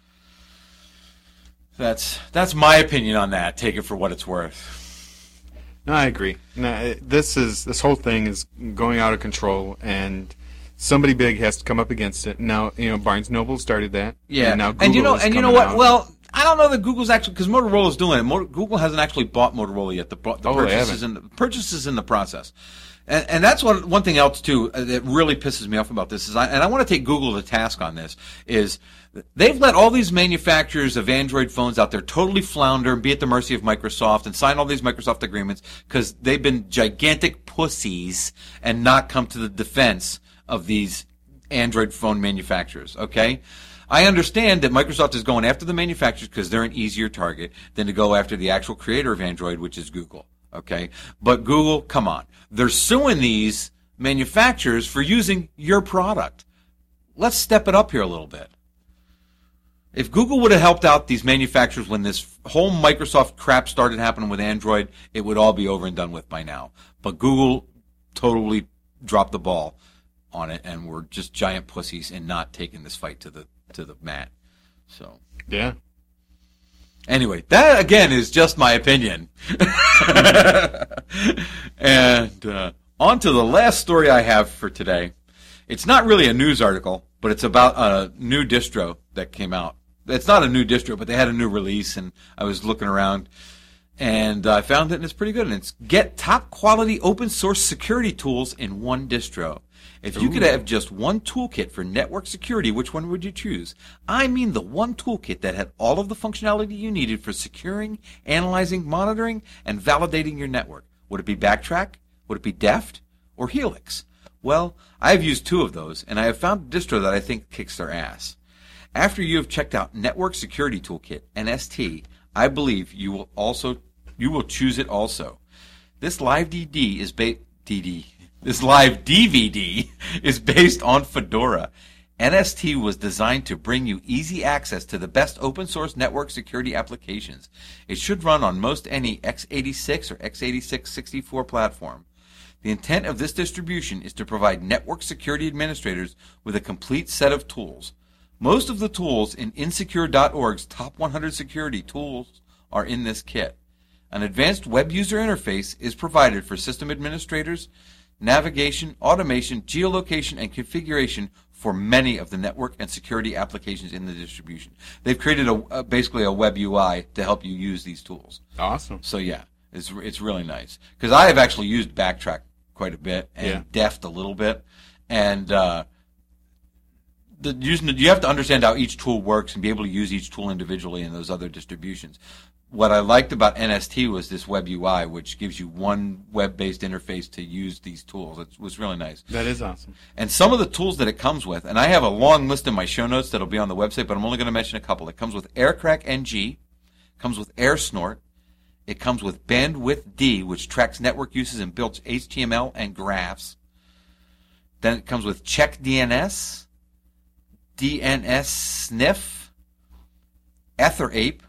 C: That's that's my opinion on that. Take it for what it's worth.
B: No, I agree. No, this is this whole thing is going out of control, and somebody big has to come up against it. Now, you know, Barnes Noble started that.
C: Yeah.
B: And now Google
C: and you know,
B: is
C: and you know
B: coming
C: what?
B: out.
C: Well, I don't know that Google's actually because Motorola's doing it. Motor, Google hasn't actually bought Motorola yet. The, the
B: Oh, they
C: purchase is in the purchase is in the process. And, and that's one one thing else too uh, that really pisses me off about this is, I, and I want to take Google to task on this, is they've let all these manufacturers of Android phones out there totally flounder and be at the mercy of Microsoft and sign all these Microsoft agreements because they've been gigantic pussies and not come to the defense of these Android phone manufacturers. Okay. I understand that Microsoft is going after the manufacturers because they're an easier target than to go after the actual creator of Android, which is Google. Okay? But Google, come on. They're suing these manufacturers for using your product. Let's step it up here a little bit. If Google would have helped out these manufacturers when this whole Microsoft crap started happening with Android, it would all be over and done with by now. But Google totally dropped the ball on it, and we're just giant pussies in not taking this fight to the to the mat. So
B: yeah.
C: Anyway, that again is just my opinion. And uh, on to the last story I have for today. It's not really a news article, but it's about a new distro that came out. It's not a new distro, but they had a new release, and I was looking around, and I found it, and it's pretty good. And it's get top quality open source security tools in one distro. If you could have just one toolkit for network security, which one would you choose? I mean the one toolkit that had all of the functionality you needed for securing, analyzing, monitoring, and validating your network. Would it be Backtrack? Would it be Deft? Or Helix? Well, I have used two of those, and I have found a distro that I think kicks their ass. After you have checked out Network Security Toolkit, N S T, I believe you will also you will choose it also. This live D D is ba- D D. This live D V D is based on Fedora. N S T was designed to bring you easy access to the best open source network security applications. It should run on most any x eighty-six or x eighty-six sixty-four platform. The intent of this distribution is to provide network security administrators with a complete set of tools. Most of the tools in insecure dot org's top one hundred security tools are in this kit. An advanced web user interface is provided for system administrators, navigation, automation, geolocation, and configuration for many of the network and security applications in the distribution. They've created a, a basically a web U I to help you use these tools.
B: Awesome.
C: So yeah, it's it's really nice because I have actually used Backtrack quite a bit and
B: yeah.
C: Deft a little bit, and uh, the using you have to understand how each tool works and be able to use each tool individually in those other distributions. What I liked about N S T was this web U I, which gives you one web-based interface to use these tools. It was really nice.
B: That is awesome.
C: And some of the tools that it comes with, and I have a long list in my show notes that'll be on the website, but I'm only going to mention a couple. It comes with AirCrack N G, comes with AirSnort, it comes with Bandwidth D, which tracks network uses and builds H T M L and graphs. Then it comes with Check D N S, D N S Sniff, EtherApe,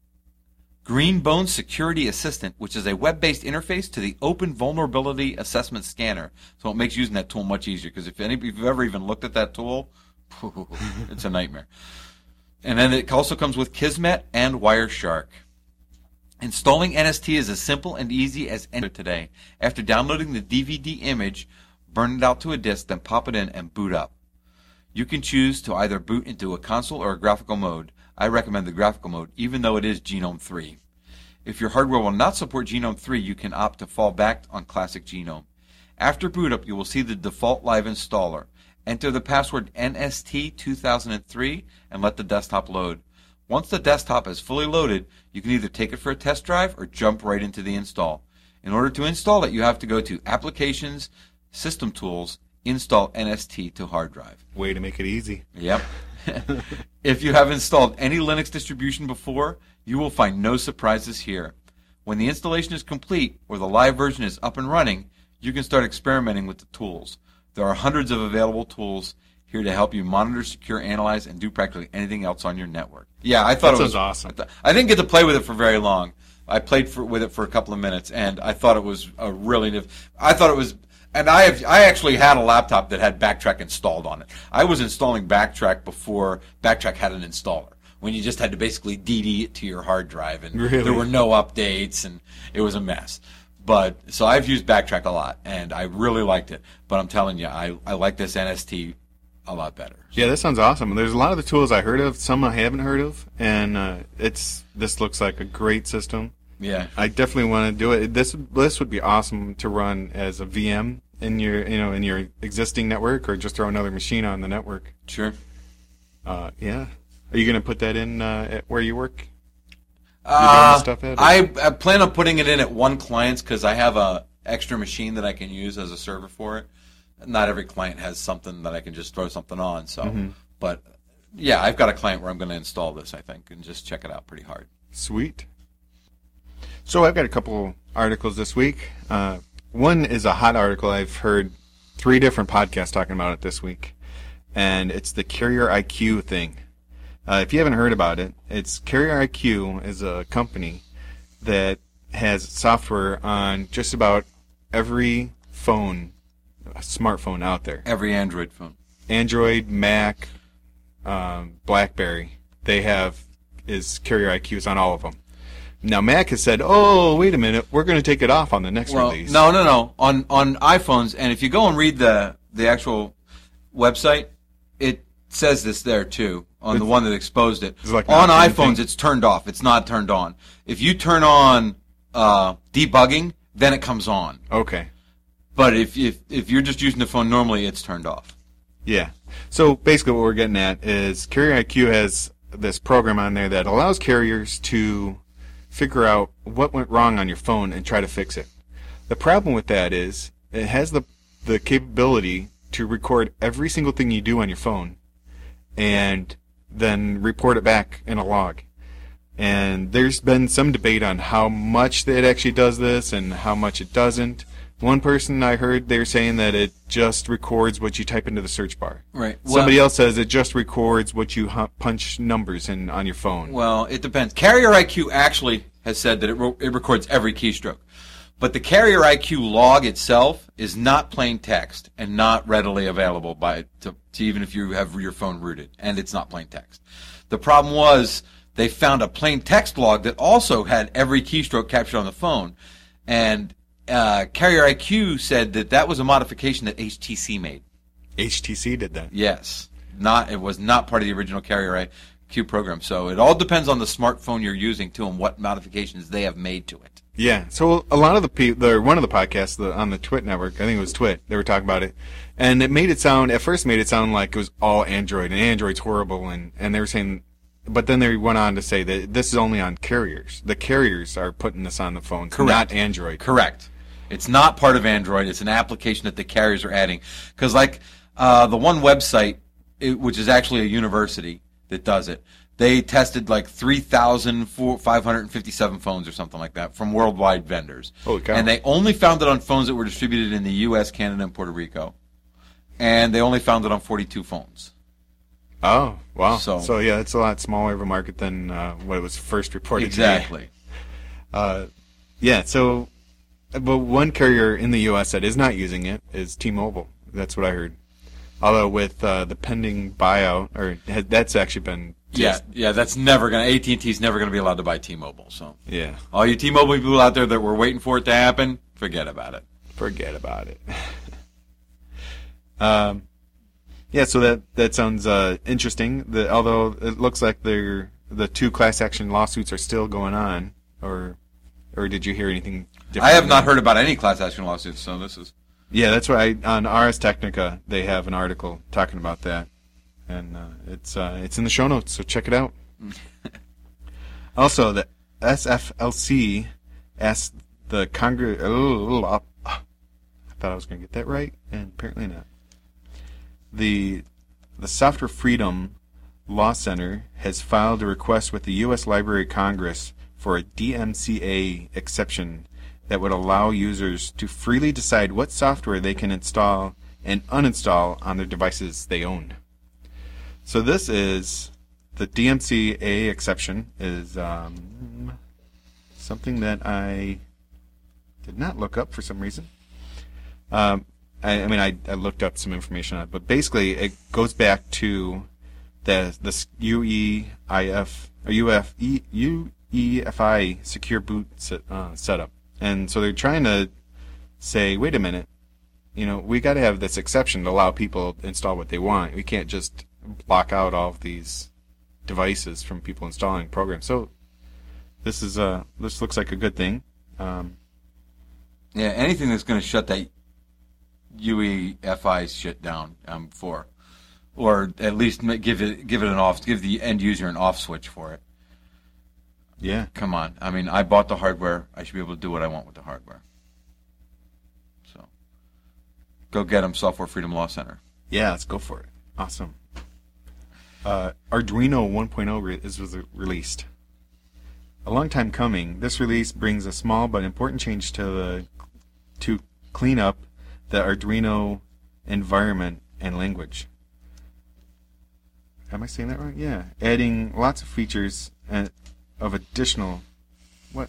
C: Greenbone Security Assistant, which is a web-based interface to the Open Vulnerability Assessment Scanner. So it makes using that tool much easier, because if any, if you've ever even looked at that tool, it's a nightmare. And then it also comes with Kismet and Wireshark. Installing N S T is as simple and easy as any today. After downloading the D V D image, burn it out to a disk, then pop it in and boot up. You can choose to either boot into a console or a graphical mode. I recommend the graphical mode, even though it is Genome three. If your hardware will not support Genome three, you can opt to fall back on Classic Genome. After boot up, you will see the default live installer. Enter the password N S T two thousand three and let the desktop load. Once the desktop is fully loaded, you can either take it for a test drive or jump right into the install. In order to install it, you have to go to Applications, System Tools, Install N S T to hard drive.
B: Way to make it easy.
C: Yep. If you have installed any Linux distribution before, you will find no surprises here. When the installation is complete or the live version is up and running, you can start experimenting with the tools. There are hundreds of available tools here to help you monitor, secure, analyze, and do practically anything else on your network. Yeah, I thought
B: that
C: it was
B: sounds awesome.
C: I, th- I didn't get to play with it for very long. I played for, with it for a couple of minutes, and I thought it was a really. I thought it was. And I have, I actually had a laptop that had Backtrack installed on it. I was installing Backtrack before Backtrack had an installer, when you just had to basically D D it to your hard drive, and
B: really?
C: There were no updates, and it was a mess. But so I've used Backtrack a lot, and I really liked it. But I'm telling you, I, I like this N S T a lot better.
B: Yeah, that sounds awesome. There's a lot of the tools I heard of, some I haven't heard of, and uh, it's this looks like a great system.
C: Yeah,
B: I definitely want to do it. This this would be awesome to run as a V M in your you know in your existing network, or just throw another machine on the network.
C: Sure.
B: Uh, yeah. Are you going to put that in uh, at where you work?
C: Uh,
B: stuff at,
C: I, I plan on putting it in at one client's because I have a extra machine that I can use as a server for it. Not every client has something that I can just throw something on. So,
B: mm-hmm.
C: But yeah, I've got a client where I'm going to install this, I think, and just check it out pretty hard.
B: Sweet. So I've got a couple articles this week. Uh, one is a hot article. I've heard three different podcasts talking about it this week, and it's the Carrier I Q thing. Uh, if you haven't heard about it, it's Carrier I Q is a company that has software on just about every phone, smartphone out there.
C: Every Android phone.
B: Android, Mac, um, BlackBerry. They have is Carrier I Qs on all of them. Now Mac has said, "Oh, wait a minute, we're going to take it off on the next
C: well,
B: release."
C: No, no, no. On on iPhones, and if you go and read the the actual website, it says this there too. On the one that exposed it.
B: Like
C: on iPhones,
B: anything?
C: It's turned off. It's not turned on. If you turn on uh, debugging, then it comes on.
B: Okay.
C: But if, if if you're just using the phone normally, it's turned off.
B: Yeah. So basically what we're getting at is Carrier I Q has this program on there that allows carriers to figure out what went wrong on your phone and try to fix it. The problem with that is it has the the capability to record every single thing you do on your phone and then report it back in a log. And there's been some debate on how much it actually does this and how much it doesn't. One person I heard, they're saying that it just records what you type into the search bar.
C: Right. Well,
B: Somebody else says it just records what you hu- punch numbers in on your phone.
C: Well, it depends. Carrier I Q actually has said that it, ro- it records every keystroke. But the Carrier I Q log itself is not plain text and not readily available by to, to even if you have your phone rooted, and it's not plain text. The problem was they found a plain text log that also had every keystroke captured on the phone, and uh, Carrier I Q said that that was a modification that H T C made.
B: H T C did that.
C: Yes, not it was not part of the original Carrier I Q program. So it all depends on the smartphone you're using too and what modifications they have made to it.
B: Yeah, so a lot of the people, the one of the podcasts the, on the Twit network, I think it was Twit, they were talking about it, and it made it sound, at first made it sound like it was all Android, and Android's horrible, and, and they were saying, but then they went on to say that this is only on carriers. The carriers are putting this on the phones,
C: Correct.
B: not Android.
C: Correct. It's not part of Android. It's an application that the carriers are adding. Because like uh, the one website, it, which is actually a university that does it, they tested like three thousand five hundred fifty-seven phones or something like that from worldwide vendors.
B: Holy cow.
C: And they only found it on phones that were distributed in the U S, Canada, and Puerto Rico. And they only found it on forty-two phones.
B: Oh, wow.
C: So,
B: so yeah, it's a lot smaller of a market than uh, what was first reported.
C: Exactly.
B: Uh, yeah, so, but one carrier in the U S that is not using it is T-Mobile. That's what I heard. Although with uh, the pending buyout, or has, that's actually been
C: Yeah, yeah, that's never gonna. A T and T's never gonna be allowed to buy T-Mobile. So,
B: yeah,
C: all you T-Mobile people out there that were waiting for it to happen, forget about it.
B: Forget about it. um, yeah, so that that sounds uh, interesting. The, although it looks like they're, the two class action lawsuits are still going on, or or did you hear anything different?
C: I have not heard about any class action lawsuits. So this is.
B: Yeah, that's why I, on Ars Technica they have an article talking about that. And uh, it's uh, it's in the show notes, so check it out. Also, the S F L C asked the Congress. Oh, I thought I was going to get that right, and apparently not. The the Software Freedom Law Center has filed a request with the U S Library of Congress for a D M C A exception that would allow users to freely decide what software they can install and uninstall on their devices they own. So this is, the D M C A exception is um, something that I did not look up for some reason. Um, I, I mean, I, I looked up some information on it, but basically it goes back to the the U E I F or U F E U E F I secure boot set, uh, setup, and so they're trying to say, wait a minute, you know, we got to have this exception to allow people to install what they want. We can't just block out all of these devices from people installing programs. So this is uh this looks like a good thing. Um,
C: yeah, anything that's going to shut that U E F I shit down, I'm for, or at least give it give it an off, give the end user an off switch for it.
B: Yeah,
C: come on. I mean, I bought the hardware. I should be able to do what I want with the hardware. So, go get them, Software Freedom Law Center.
B: Yeah, let's go for it. Awesome. Uh, Arduino one point oh re- is was released. A long time coming, this release brings a small but important change to the to clean up the Arduino environment and language. Am I saying that right? Yeah, adding lots of features and of additional. What?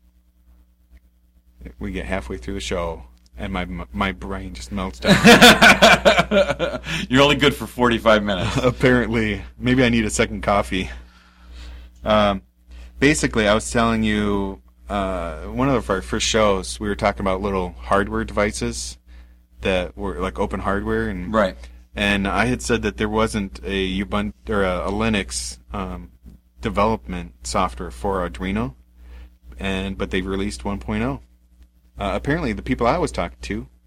B: We get halfway through the show, and my my brain just melts down.
C: You're only good for forty-five minutes.
B: Apparently. Maybe I need a second coffee. Um, basically, I was telling you, uh, one of our first shows, we were talking about little hardware devices that were like open hardware. And,
C: right.
B: And I had said that there wasn't a Ubuntu or a, a Linux um, development software for Arduino, and but they've released one point oh. Uh, apparently, the people I was talking to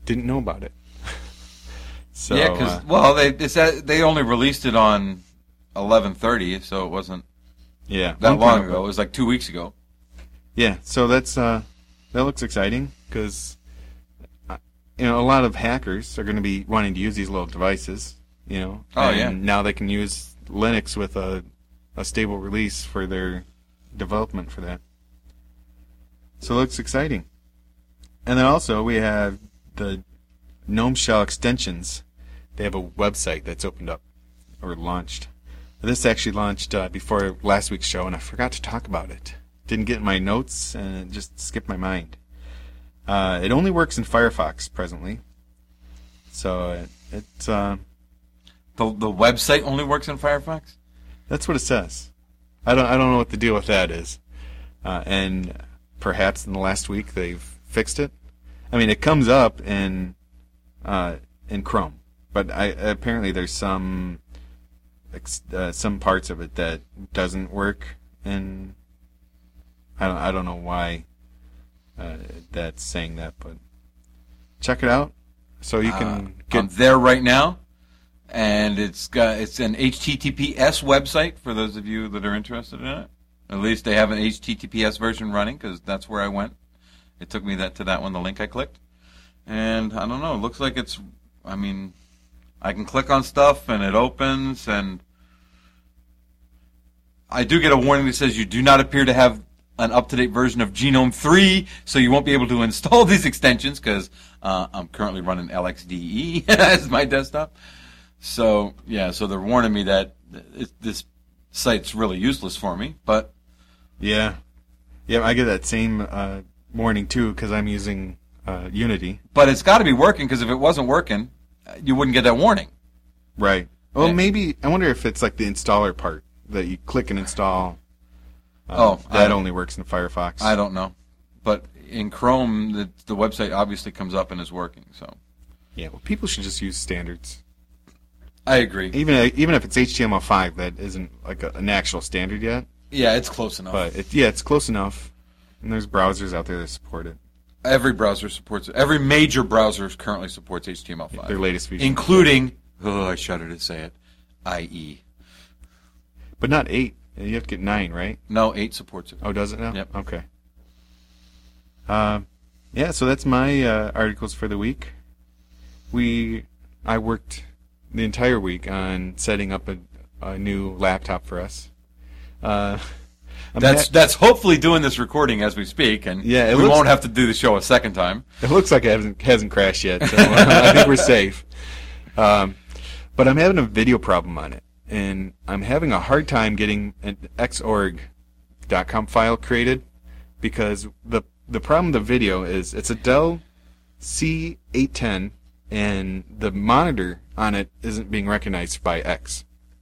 B: didn't know about it. So,
C: yeah, because
B: uh,
C: well, they it's that, they only released it on eleven thirty, so it wasn't
B: yeah,
C: that
B: one
C: long
B: time
C: ago. It was like two weeks ago.
B: Yeah, so that's uh, that looks exciting because uh, you know a lot of hackers are going to be wanting to use these little devices. You know,
C: Oh,
B: and
C: yeah.
B: now they can use Linux with a a stable release for their development for that. So it looks exciting. And then also we have the GNOME Shell extensions. They have a website that's opened up or launched. This actually launched uh, before last week's show, and I forgot to talk about it. Didn't get in my notes, and it just skipped my mind. Uh, it only works in Firefox presently. So it, it's uh,
C: The the website only works in Firefox?
B: that's what it says. I don't I don't know what the deal with that is. Uh, and perhaps in the last week they've fixed it. I mean, it comes up in uh, in Chrome, but I, apparently there's some ex- uh, some parts of it that doesn't work, and I don't I don't know why uh, that's saying that, but check it out so you can
C: Uh,
B: get.
C: I'm there right now, and it's got it's an H T T P S website for those of you that are interested in it. At least they have an H T T P S version running because that's where I went. It took me that to that one, the link I clicked, and I don't know. It looks like it's. I mean, I can click on stuff and it opens, and I do get a warning that says you do not appear to have an up-to-date version of GNOME three, so you won't be able to install these extensions because uh, I'm currently running L X D E as my desktop. So yeah, so they're warning me that it, this site's really useless for me. But
B: Yeah, yeah, I get that same uh, warning too because I'm using uh, Unity.
C: but it's got to be working because if it wasn't working, you wouldn't get that warning.
B: Right. Well,
C: Yeah.
B: maybe I wonder if it's like the installer part that you click and install. Uh,
C: Oh, I
B: that
C: don't-
B: only works in Firefox.
C: I don't know, but in Chrome, the the website obviously comes up and is working. So
B: Yeah, well, people should just use standards.
C: I agree.
B: Even even if it's H T M L five, that isn't like a, an actual standard yet.
C: Yeah, it's close enough.
B: But it, yeah, it's close enough. And there's browsers out there that support it.
C: Every browser supports it. Every major browser currently supports H T M L five.
B: Their latest feature,
C: including, oh, I shudder to say it, I E.
B: but not eight. You have to get nine, right?
C: No, eight supports it.
B: Oh, does it now?
C: Yep.
B: Okay. Um, yeah, so that's my uh, articles for the week. We, I worked the entire week on setting up a, a new laptop for us. Uh, I'm
C: That's
B: ha-
C: that's hopefully doing this recording as we speak, and
B: Yeah, it
C: we
B: looks-
C: won't have to do the show a second time.
B: It looks like it hasn't, hasn't crashed yet, so I think we're safe. Um, but I'm having a video problem on it, and I'm having a hard time getting an X org dot com file created because the the problem with the video is it's a Dell C eight ten, and the monitor on it isn't being recognized by X.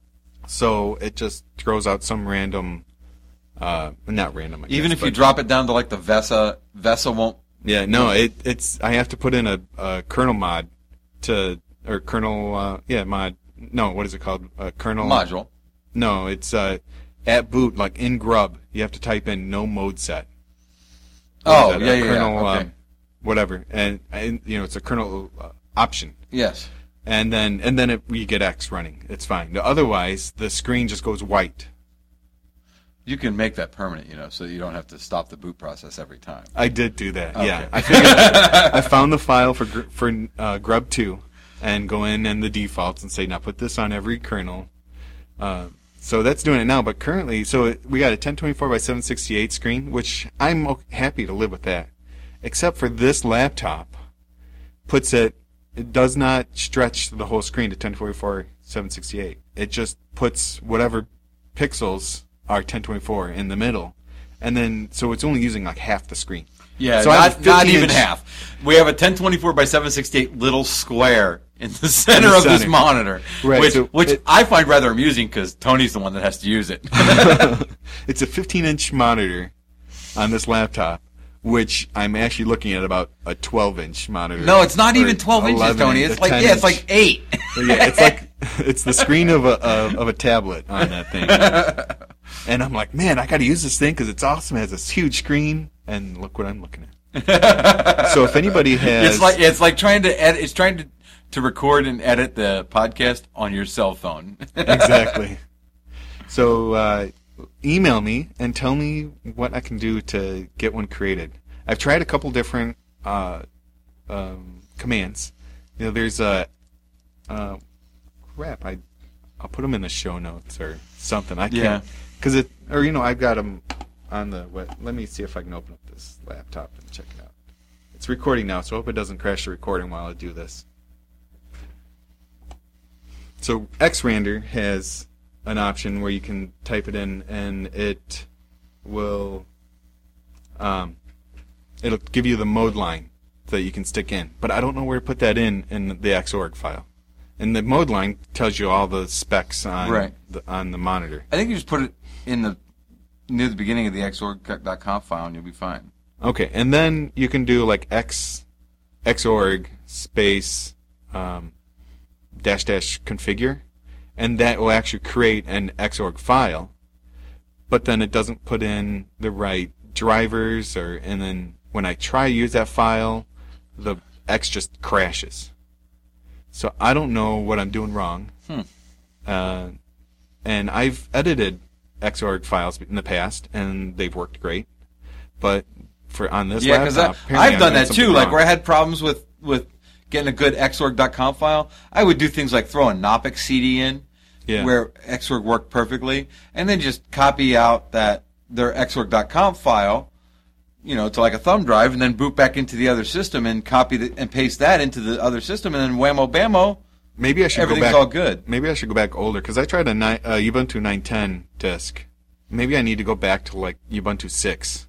B: So it just throws out some random, uh, not random, I
C: Even
B: guess,
C: if you
B: but-
C: drop it down to like the Vesa, Vesa won't.
B: Yeah, no, it it's I have to put in a, a kernel mod to or kernel uh, yeah mod. No, what is it called? A kernel
C: Module.
B: No, it's uh, at boot like in grub. You have to type in no mode set. What
C: Oh,
B: is that?
C: yeah,
B: A
C: yeah,
B: kernel,
C: yeah. Okay.
B: um, whatever, and, and you know it's a kernel uh, option,
C: Yes.
B: and then and then it, you get X running. It's fine. Otherwise, the screen just goes white.
C: You can make that permanent, you know, so you don't have to stop the boot process every time.
B: I did do that.
C: Okay.
B: Yeah, I figured I found the file for gr- for uh, Grub two, and go in and the defaults and say now put this on every kernel. Uh, so that's doing it now. But currently, so it, we got a ten twenty-four by seven sixty-eight screen, which I'm o- happy to live with that. Except for this laptop, puts it it does not stretch the whole screen to ten twenty-four seven sixty-eight. It just puts whatever pixels are ten twenty-four in the middle, and then so it's only using like half the screen.
C: Yeah,
B: So I have
C: not,
B: a
C: not
B: fifteen
C: even
B: inch
C: half. We have a ten twenty-four by seven sixty-eight little square in the center of this
B: center.
C: monitor,
B: Right,
C: which,
B: so
C: which
B: it-
C: I find rather amusing because Tony's the one that has to use it.
B: It's a fifteen inch monitor on this laptop, which I'm actually looking at about a twelve inch monitor.
C: No, it's not
B: Or
C: even twelve inches,
B: eleven,
C: Tony.
B: a
C: It's like
B: ten
C: yeah, it's
B: inch.
C: like eight.
B: Yeah, it's like it's the screen of a of, of a tablet on that thing. And I'm like, man, I got to use this thing because it's awesome. It has this huge screen, and look what I'm looking at. So if anybody has,
C: it's like it's like trying to edit. It's trying to to record and edit the podcast on your cell phone.
B: Exactly. So uh, email me and tell me what I can do to get one created. I've tried a couple different uh, um, commands. You know, there's a uh, crap. I I'll put them in the show notes or something. I can't
C: Yeah.
B: because it or you know I've got them on the. What, let me see if I can open up this laptop and check it out. It's recording now, so I hope it doesn't crash the recording while I do this. So Xrandr has an option where you can type it in and it will um, it'll give you the mode line that you can stick in. But I don't know where to put that in in the Xorg file. And the mode line tells you all the specs on
C: Right.
B: the on the monitor.
C: I think you just put it in the near the beginning of the xorg dot conf file, and you'll be fine.
B: Okay, and then you can do like x xorg space um, dash dash configure, and that will actually create an Xorg file. But then it doesn't put in the right drivers, or and then when I try to use that file, the X just crashes. So I don't know what I'm doing wrong.
C: Hmm.
B: Uh, and I've edited Xorg files in the past, and they've worked great. But for on this
C: Yeah, because
B: laptop, apparently
C: I've
B: I'm
C: done
B: doing
C: that too.
B: something
C: Like
B: wrong.
C: where I had problems with, with getting a good xorg dot conf file, I would do things like throw a Knoppix C D in,
B: Yeah.
C: where Xorg worked perfectly, and then just copy out that their xorg dot conf file, you know, to like a thumb drive, and then boot back into the other system and copy the, and paste that into the other system, and then whammo bammo,
B: Maybe I should
C: everything's
B: go back.
C: all good.
B: Maybe I should go back older because I tried a ni- uh, Ubuntu nine ten disk. Maybe I need to go back to like Ubuntu six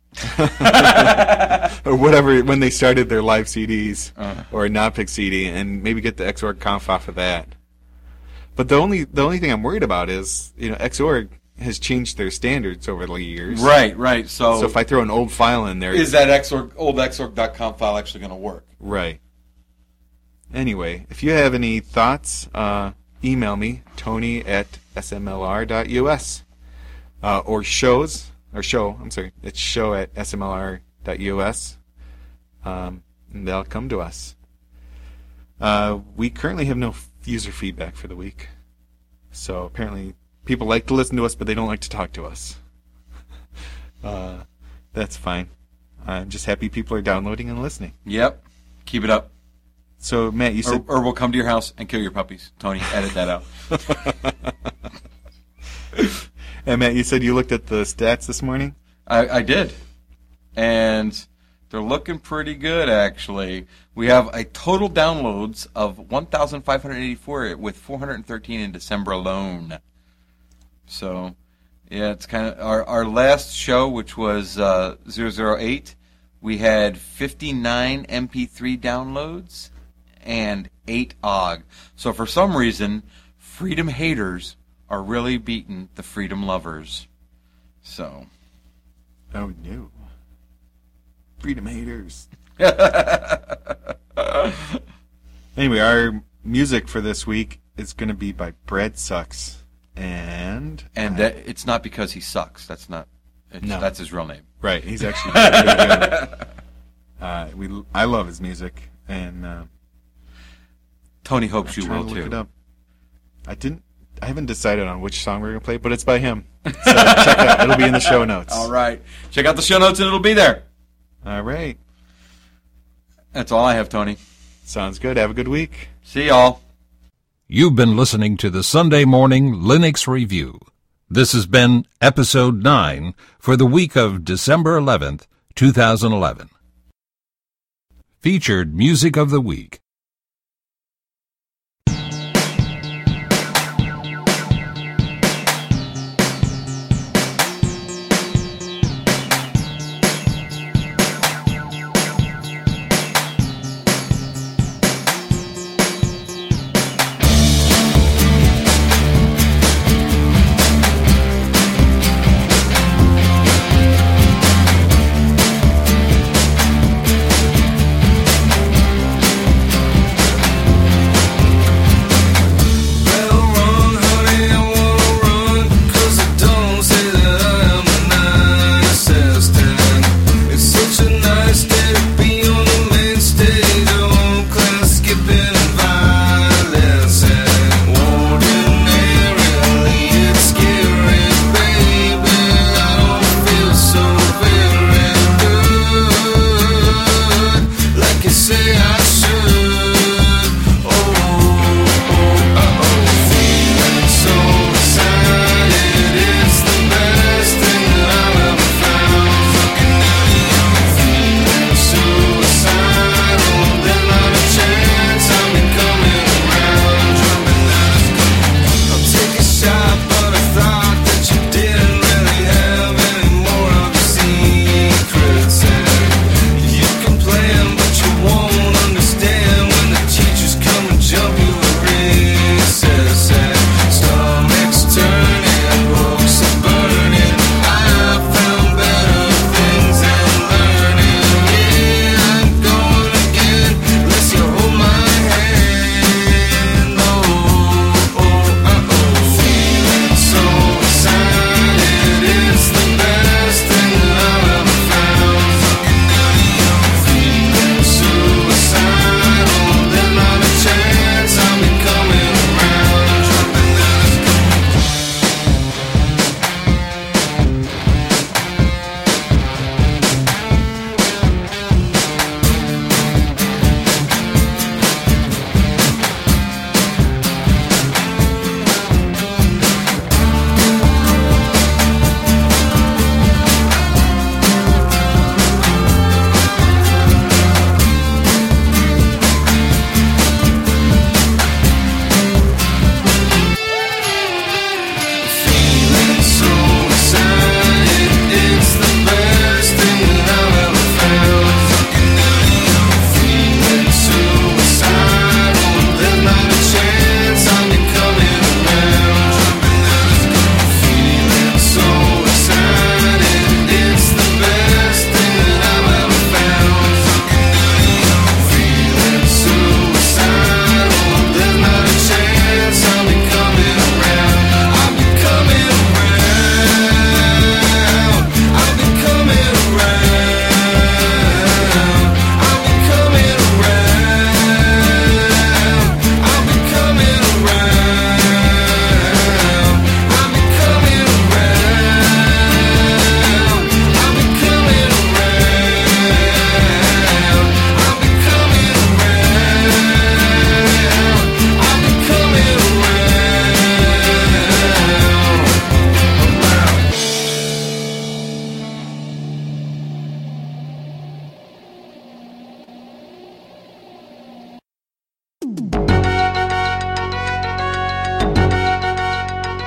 B: or whatever when they started their live C Ds
C: Uh.
B: or a Knoppix C D, and maybe get the Xorg conf off of that. But the only the only thing I'm worried about is you know Xorg has changed their standards over the years.
C: Right, right. So,
B: So if I throw an old file in there,
C: is that xorg old xorg dot conf file actually going to work?
B: right. Anyway, if you have any thoughts, uh, email me, Tony at S M L R dot U S. Uh, or shows, or show, I'm sorry, it's show at S M L R dot U S. Um, and they'll come to us. Uh, we currently have no user feedback for the week. So apparently people like to listen to us, but they don't like to talk to us. uh, that's fine. I'm just happy people are downloading and listening.
C: Yep. Keep it up.
B: So, Matt, you
C: Or,
B: said...
C: or we'll come to your house and kill your puppies. Tony, edit that out.
B: And Matt, you said you looked at the stats this morning?
C: I, I did. And they're looking pretty good, actually. We have a total downloads of one thousand five hundred eighty-four with four hundred thirteen in December alone. So, yeah, it's kind of... Our, our last show, which was uh, zero zero eight, we had fifty-nine M P three downloads and eight O G. So for some reason, freedom haters are really beating the freedom lovers. So...
B: Oh, no. Freedom haters. Anyway, our music for this week is going to be by Brad Sucks. And...
C: And
B: uh,
C: that, it's not because he sucks. That's not... It's,
B: No.
C: That's his real name.
B: Right, he's actually pretty good. Uh, we, I love his music, and uh,
C: Tony hopes
B: I'm
C: you
B: trying
C: will,
B: to look
C: too.
B: it up. I didn't... I haven't decided on which song we're going to play, but it's by him. So check it out. It'll be in the show notes.
C: All right. Check out the show notes and it'll be there.
B: All right.
C: That's all I have, Tony.
B: Sounds good. Have a good week.
C: See y'all.
A: You've been listening to the Sunday Morning Linux Review. This has been Episode nine for the week of December eleventh, two thousand eleven. Featured Music of the Week.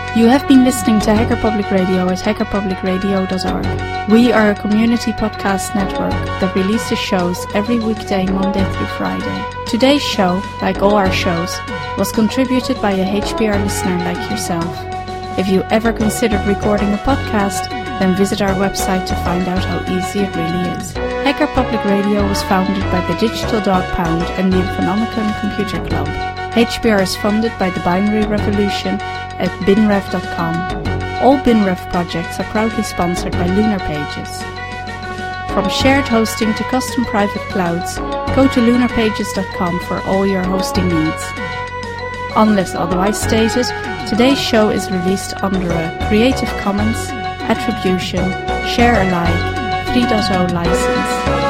D: You have been listening to Hacker Public Radio at hacker public radio dot org. We are a community podcast network that releases shows every weekday, Monday through Friday. Today's show, like all our shows, was contributed by a H P R listener like yourself. If you ever considered recording a podcast, then visit our website to find out how easy it really is. Hacker Public Radio was founded by the Digital Dog Pound and the Infonomicon Computer Club. H P R is funded by the Binary Revolution at bin rev dot com. All BinRev projects are proudly sponsored by Lunar Pages. From shared hosting to custom private clouds, go to lunar pages dot com for all your hosting needs. Unless otherwise stated, today's show is released under a Creative Commons Attribution Share Alike three point oh license.